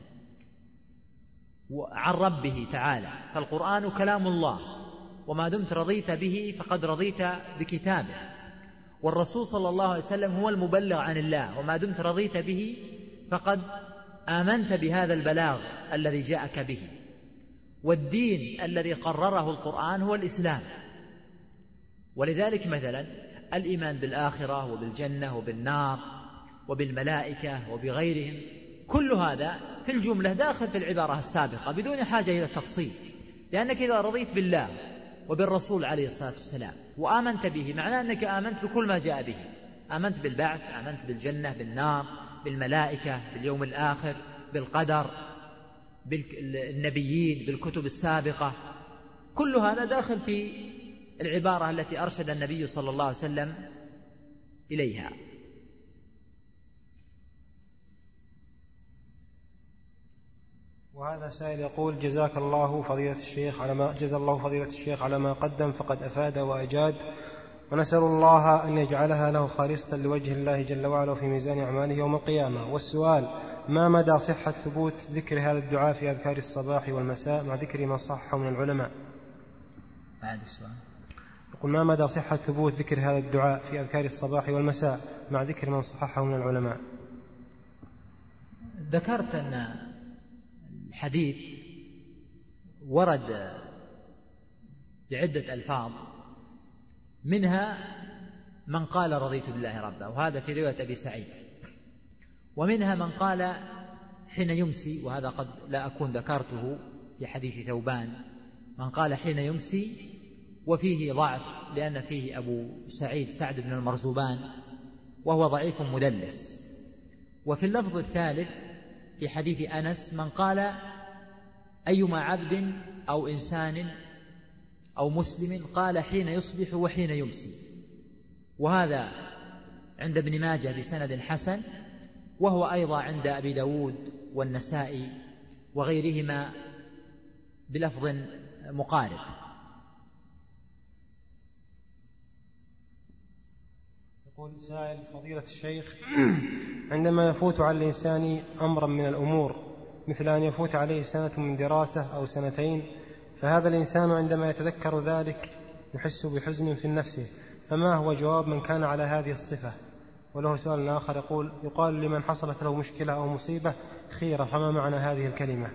عن ربه تعالى، فالقرآن كلام الله، وما دمت رضيت به فقد رضيت بكتابه، والرسول صلى الله عليه وسلم هو المبلغ عن الله، وما دمت رضيت به فقد آمنت بهذا البلاغ الذي جاءك به. والدين الذي قرره القرآن هو الإسلام، ولذلك مثلا الإيمان بالآخرة وبالجنة وبالنار وبالملائكة وبغيرهم، كل هذا في الجملة داخل في العبارة السابقة بدون حاجة إلى التفصيل، لأنك إذا رضيت بالله وبالرسول عليه الصلاة والسلام وآمنت به، معناه أنك آمنت بكل ما جاء به، آمنت بالبعث، آمنت بالجنة، بالنار، بالملائكة، باليوم الآخر، بالقدر، بالنبيين، بالكتب السابقة، كل هذا داخل في العبارة التي أرشد النبي صلى الله عليه وسلم إليها. وهذا سائل يقول: جزاك الله فضيلة الشيخ على ما جزا الله فضيلة الشيخ على ما قدم، فقد أفاد وأجاد، ونسأل الله أن يجعلها له خالصة لوجه الله جل وعلا في ميزان أعماله يوم القيامة. والسؤال: ما مدى صحة ثبوت ذكر هذا الدعاء في أذكار الصباح والمساء مع ذكر ما صحه من العلماء؟ بعد السؤال يقول: ما مدى صحة ثبوت ذكر هذا الدعاء في أذكار الصباح والمساء مع ذكر من صححه من العلماء؟ ذكرت أن الحديث ورد بعدة ألفاظ، منها من قال رضيت بالله ربا، وهذا في رواية أبي سعيد، ومنها من قال حين يمسي، وهذا قد لا أكون ذكرته في حديث ثوبان من قال حين يمسي، وفيه ضعف لأن فيه أبو سعيد سعد بن المرزبان وهو ضعيف مدلس. وفي اللفظ الثالث في حديث أنس من قال أيما عبد أو إنسان أو مسلم قال حين يصبح وحين يمسي، وهذا عند ابن ماجه بسند حسن، وهو أيضا عند أبي داود والنسائي وغيرهما بلفظ مقارب. يقول سائل فضيلة الشيخ: عندما يفوت على الإنسان أمرا من الأمور مثل أن يفوت عليه سنة من دراسة أو سنتين، فهذا الإنسان عندما يتذكر ذلك يحس بحزن في نفسه، فما هو جواب من كان على هذه الصفة؟ وله سؤال آخر يقول: يقال لمن حصلت له مشكلة أو مصيبة خيرة، فما معنى هذه الكلمة؟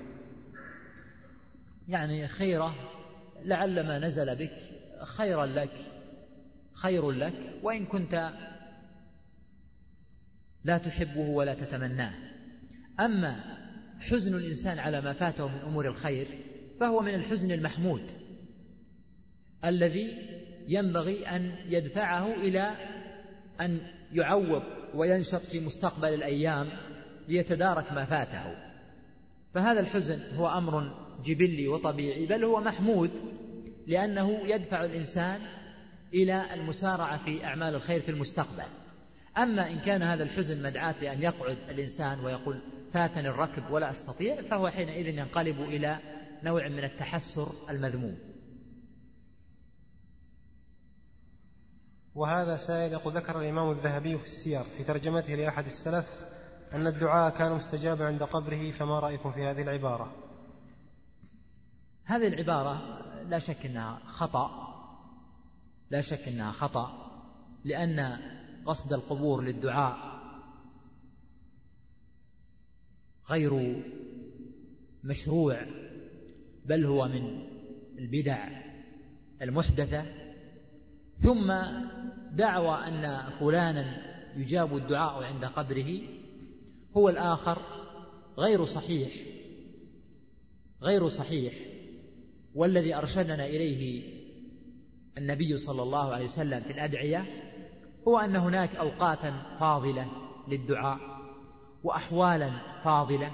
يعني خيرة لعل ما نزل بك خيرا لك خير لك، وإن كنت لا تحبه ولا تتمناه. أما حزن الإنسان على ما فاته من أمور الخير فهو من الحزن المحمود الذي ينبغي أن يدفعه إلى أن يعوض وينشط في مستقبل الأيام ليتدارك ما فاته. فهذا الحزن هو أمر جبلي وطبيعي، بل هو محمود لأنه يدفع الإنسان إلى المسارعة في أعمال الخير في المستقبل. أما إن كان هذا الحزن مدعاة لأن يقعد الإنسان ويقول فاتني الركب ولا أستطيع، فهو حينئذ ينقلب إلى نوع من التحسر المذموم. وهذا سائل يقول: ذكر الإمام الذهبي في السير في ترجمته لأحد السلف أن الدعاء كان مستجابا عند قبره، فما رأيكم في هذه العبارة؟ هذه العبارة لا شك أنها خطأ لا شك أنها خطأ لأن قصد القبور للدعاء غير مشروع، بل هو من البدع المحدثة. ثم دعوى أن فلانا يجاب الدعاء عند قبره هو الآخر غير صحيح غير صحيح والذي أرشدنا إليه النبي صلى الله عليه وسلم في الأدعية هو أن هناك أوقاتا فاضلة للدعاء وأحوالا فاضلة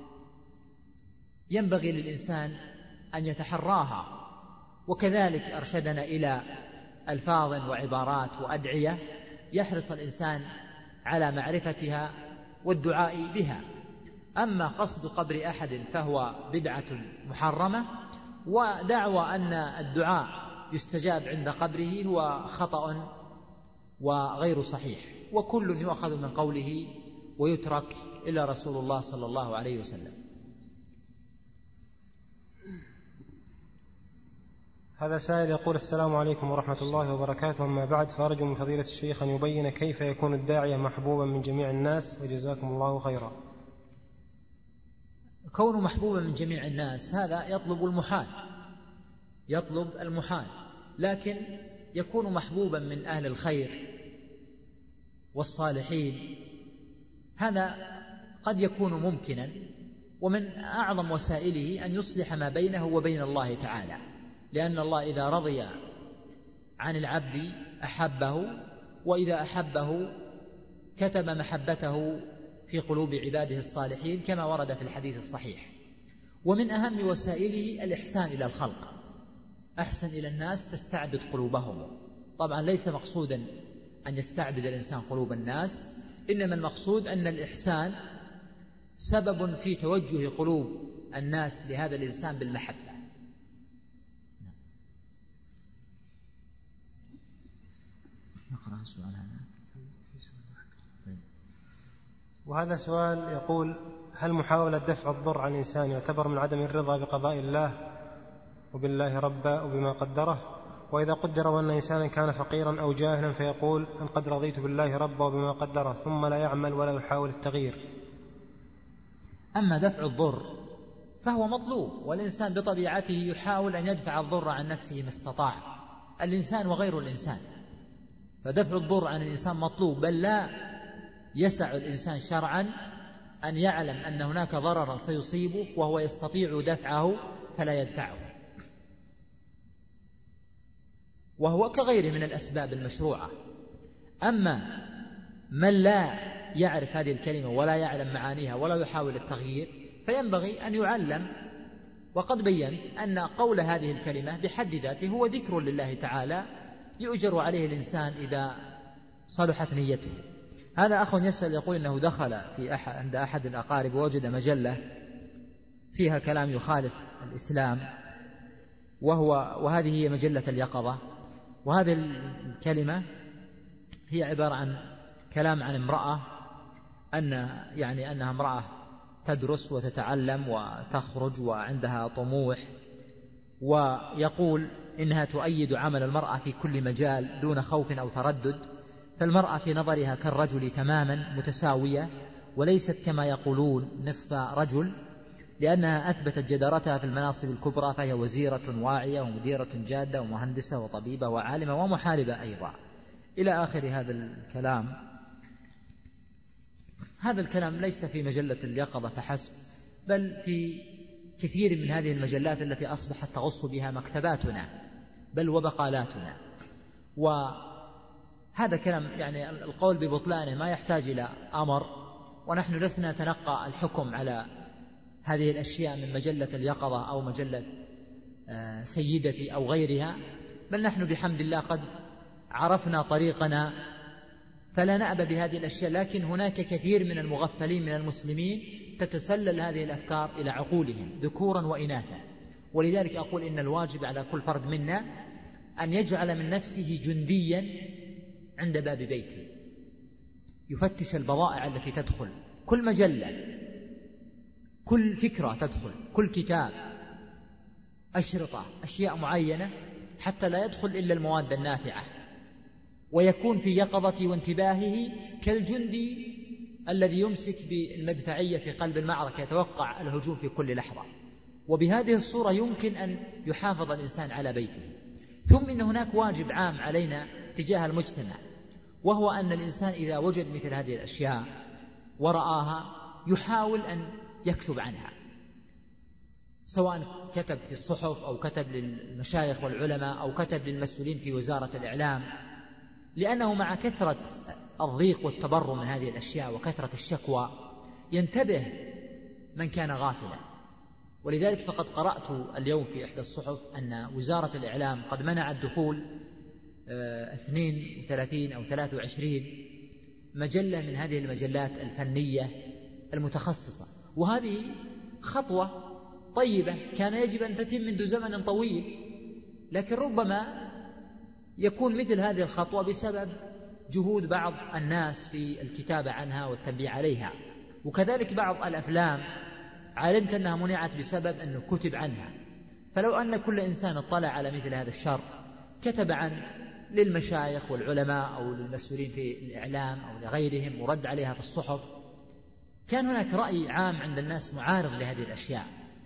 ينبغي للإنسان أن يتحراها، وكذلك أرشدنا إلى ألفاظ وعبارات وأدعية يحرص الإنسان على معرفتها والدعاء بها. أما قصد قبر أحد فهو بدعة محرمة، ودعوى أن الدعاء يستجاب عند قبره هو خطأ وغير صحيح، وكل يؤخذ من قوله ويترك إلا رسول الله صلى الله عليه وسلم. هذا سائل يقول: السلام عليكم ورحمة الله وبركاته، أما بعد، فأرجو من فضيلة الشيخ أن يبين كيف يكون الداعية محبوبا من جميع الناس، وجزاكم الله خيرا. كونه محبوبا من جميع الناس هذا يطلب المحال يطلب المحال لكن يكون محبوبا من أهل الخير والصالحين، هذا قد يكون ممكنا، ومن أعظم وسائله أن يصلح ما بينه وبين الله تعالى، لأن الله إذا رضي عن العبد أحبه، وإذا أحبه كتب محبته في قلوب عباده الصالحين كما ورد في الحديث الصحيح. ومن أهم وسائله الإحسان إلى الخلق، أحسن إلى الناس تستعبد قلوبهم. طبعا ليس مقصودا أن يستعبد الإنسان قلوب الناس، إنما المقصود أن الإحسان سبب في توجه قلوب الناس لهذا الإنسان بالمحبة. نقرأ السؤال هذا. وهذا سؤال يقول: هل محاولة دفع الضر عن الإنسان يعتبر من عدم الرضا بقضاء الله وبالله ربا وبما قدره؟ وإذا قدر أن إنسانا كان فقيرا أو جاهلا فيقول أن قد رضيت بالله ربا وبما قدره، ثم لا يعمل ولا يحاول التغيير؟ أما دفع الضر فهو مطلوب، والإنسان بطبيعته يحاول أن يدفع الضر عن نفسه ما استطاع، الإنسان وغير الإنسان. فدفع الضر عن الإنسان مطلوب، بل لا يسع الإنسان شرعا أن يعلم أن هناك ضررا سيصيبه وهو يستطيع دفعه فلا يدفعه، وهو كغيره من الأسباب المشروعة. أما من لا يعرف هذه الكلمة ولا يعلم معانيها ولا يحاول التغيير فينبغي أن يعلم. وقد بينت أن قول هذه الكلمة بحد ذاته هو ذكر لله تعالى يؤجر عليه الإنسان إذا صلحت نيته. هذا أخ يسأل يقول إنه دخل في أحد عند أحد الأقارب ووجد مجلة فيها كلام يخالف الإسلام، وهو وهذه هي مجلة اليقظة، وهذه الكلمة هي عبارة عن كلام عن امرأة أن يعني أنها امرأة تدرس وتتعلم وتخرج وعندها طموح، ويقول إنها تؤيد عمل المرأة في كل مجال دون خوف أو تردد، فالمرأة في نظرها كالرجل تماما متساوية وليست كما يقولون نصف رجل، لأنها أثبتت جدارتها في المناصب الكبرى، فهي وزيرة واعية ومديرة جادة ومهندسة وطبيبة وعالمة ومحاربة أيضا، إلى آخر هذا الكلام. هذا الكلام ليس في مجلة اليقظة فحسب، بل في كثير من هذه المجلات التي أصبحت تغص بها مكتباتنا بل وبقالاتنا. وهذا كلام يعني القول ببطلانه ما يحتاج إلى أمر، ونحن لسنا نتنقى الحكم على هذه الأشياء من مجلة اليقظة أو مجلة سيدتي أو غيرها، بل نحن بحمد الله قد عرفنا طريقنا فلا نأبى بهذه الأشياء. لكن هناك كثير من المغفلين من المسلمين تتسلل هذه الأفكار إلى عقولهم ذكورا وإناثا، ولذلك أقول إن الواجب على كل فرد منا أن يجعل من نفسه جنديا عند باب بيته، يفتش البضائع التي تدخل، كل مجلة، كل فكرة تدخل، كل كتاب، أشرطة، أشياء معينة، حتى لا يدخل إلا المواد النافعة، ويكون في يقظة وانتباهه كالجندي الذي يمسك بالمدفعية في قلب المعركة يتوقع الهجوم في كل لحظة. وبهذه الصورة يمكن أن يحافظ الإنسان على بيته. ثم إن هناك واجب عام علينا تجاه المجتمع، وهو أن الإنسان إذا وجد مثل هذه الأشياء ورآها يحاول أن يكتب عنها، سواء كتب في الصحف أو كتب للمشايخ والعلماء أو كتب للمسؤولين في وزارة الإعلام، لأنه مع كثرة الضيق والتبرم من هذه الأشياء وكثرة الشكوى ينتبه من كان غافلا. ولذلك فقد قرأت اليوم في إحدى الصحف أن وزارة الإعلام قد منعت دخول اثنين وثلاثين أو ثلاثة وعشرين مجلة من هذه المجلات الفنية المتخصصة، وهذه خطوة طيبة كان يجب أن تتم منذ زمن طويل، لكن ربما يكون مثل هذه الخطوة بسبب جهود بعض الناس في الكتابة عنها والتنبيه عليها. وكذلك بعض الأفلام علمت أنها منعت بسبب أنه كتب عنها، فلو أن كل إنسان اطلع على مثل هذا الشر كتب عن للمشايخ والعلماء أو للمسؤولين في الإعلام أو لغيرهم ورد عليها في الصحف، كان هناك رأي عام عند الناس معارض لهذه الأشياء.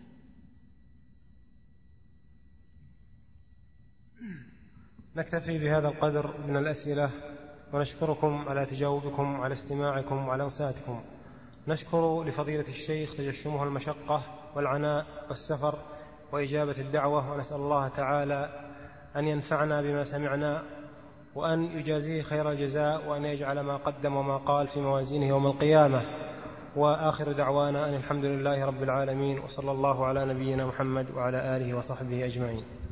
نكتفي بهذا القدر من الأسئلة، ونشكركم على تجاوبكم وعلى استماعكم وعلى انصاتكم. نشكر لفضيلة الشيخ تجشمه المشقة والعناء والسفر وإجابة الدعوة، ونسأل الله تعالى أن ينفعنا بما سمعنا وأن يجازيه خير الجزاء، وأن يجعل ما قدم وما قال في موازينه يوم القيامة. وآخر دعوانا أن الحمد لله رب العالمين، وصلى الله على نبينا محمد وعلى آله وصحبه أجمعين.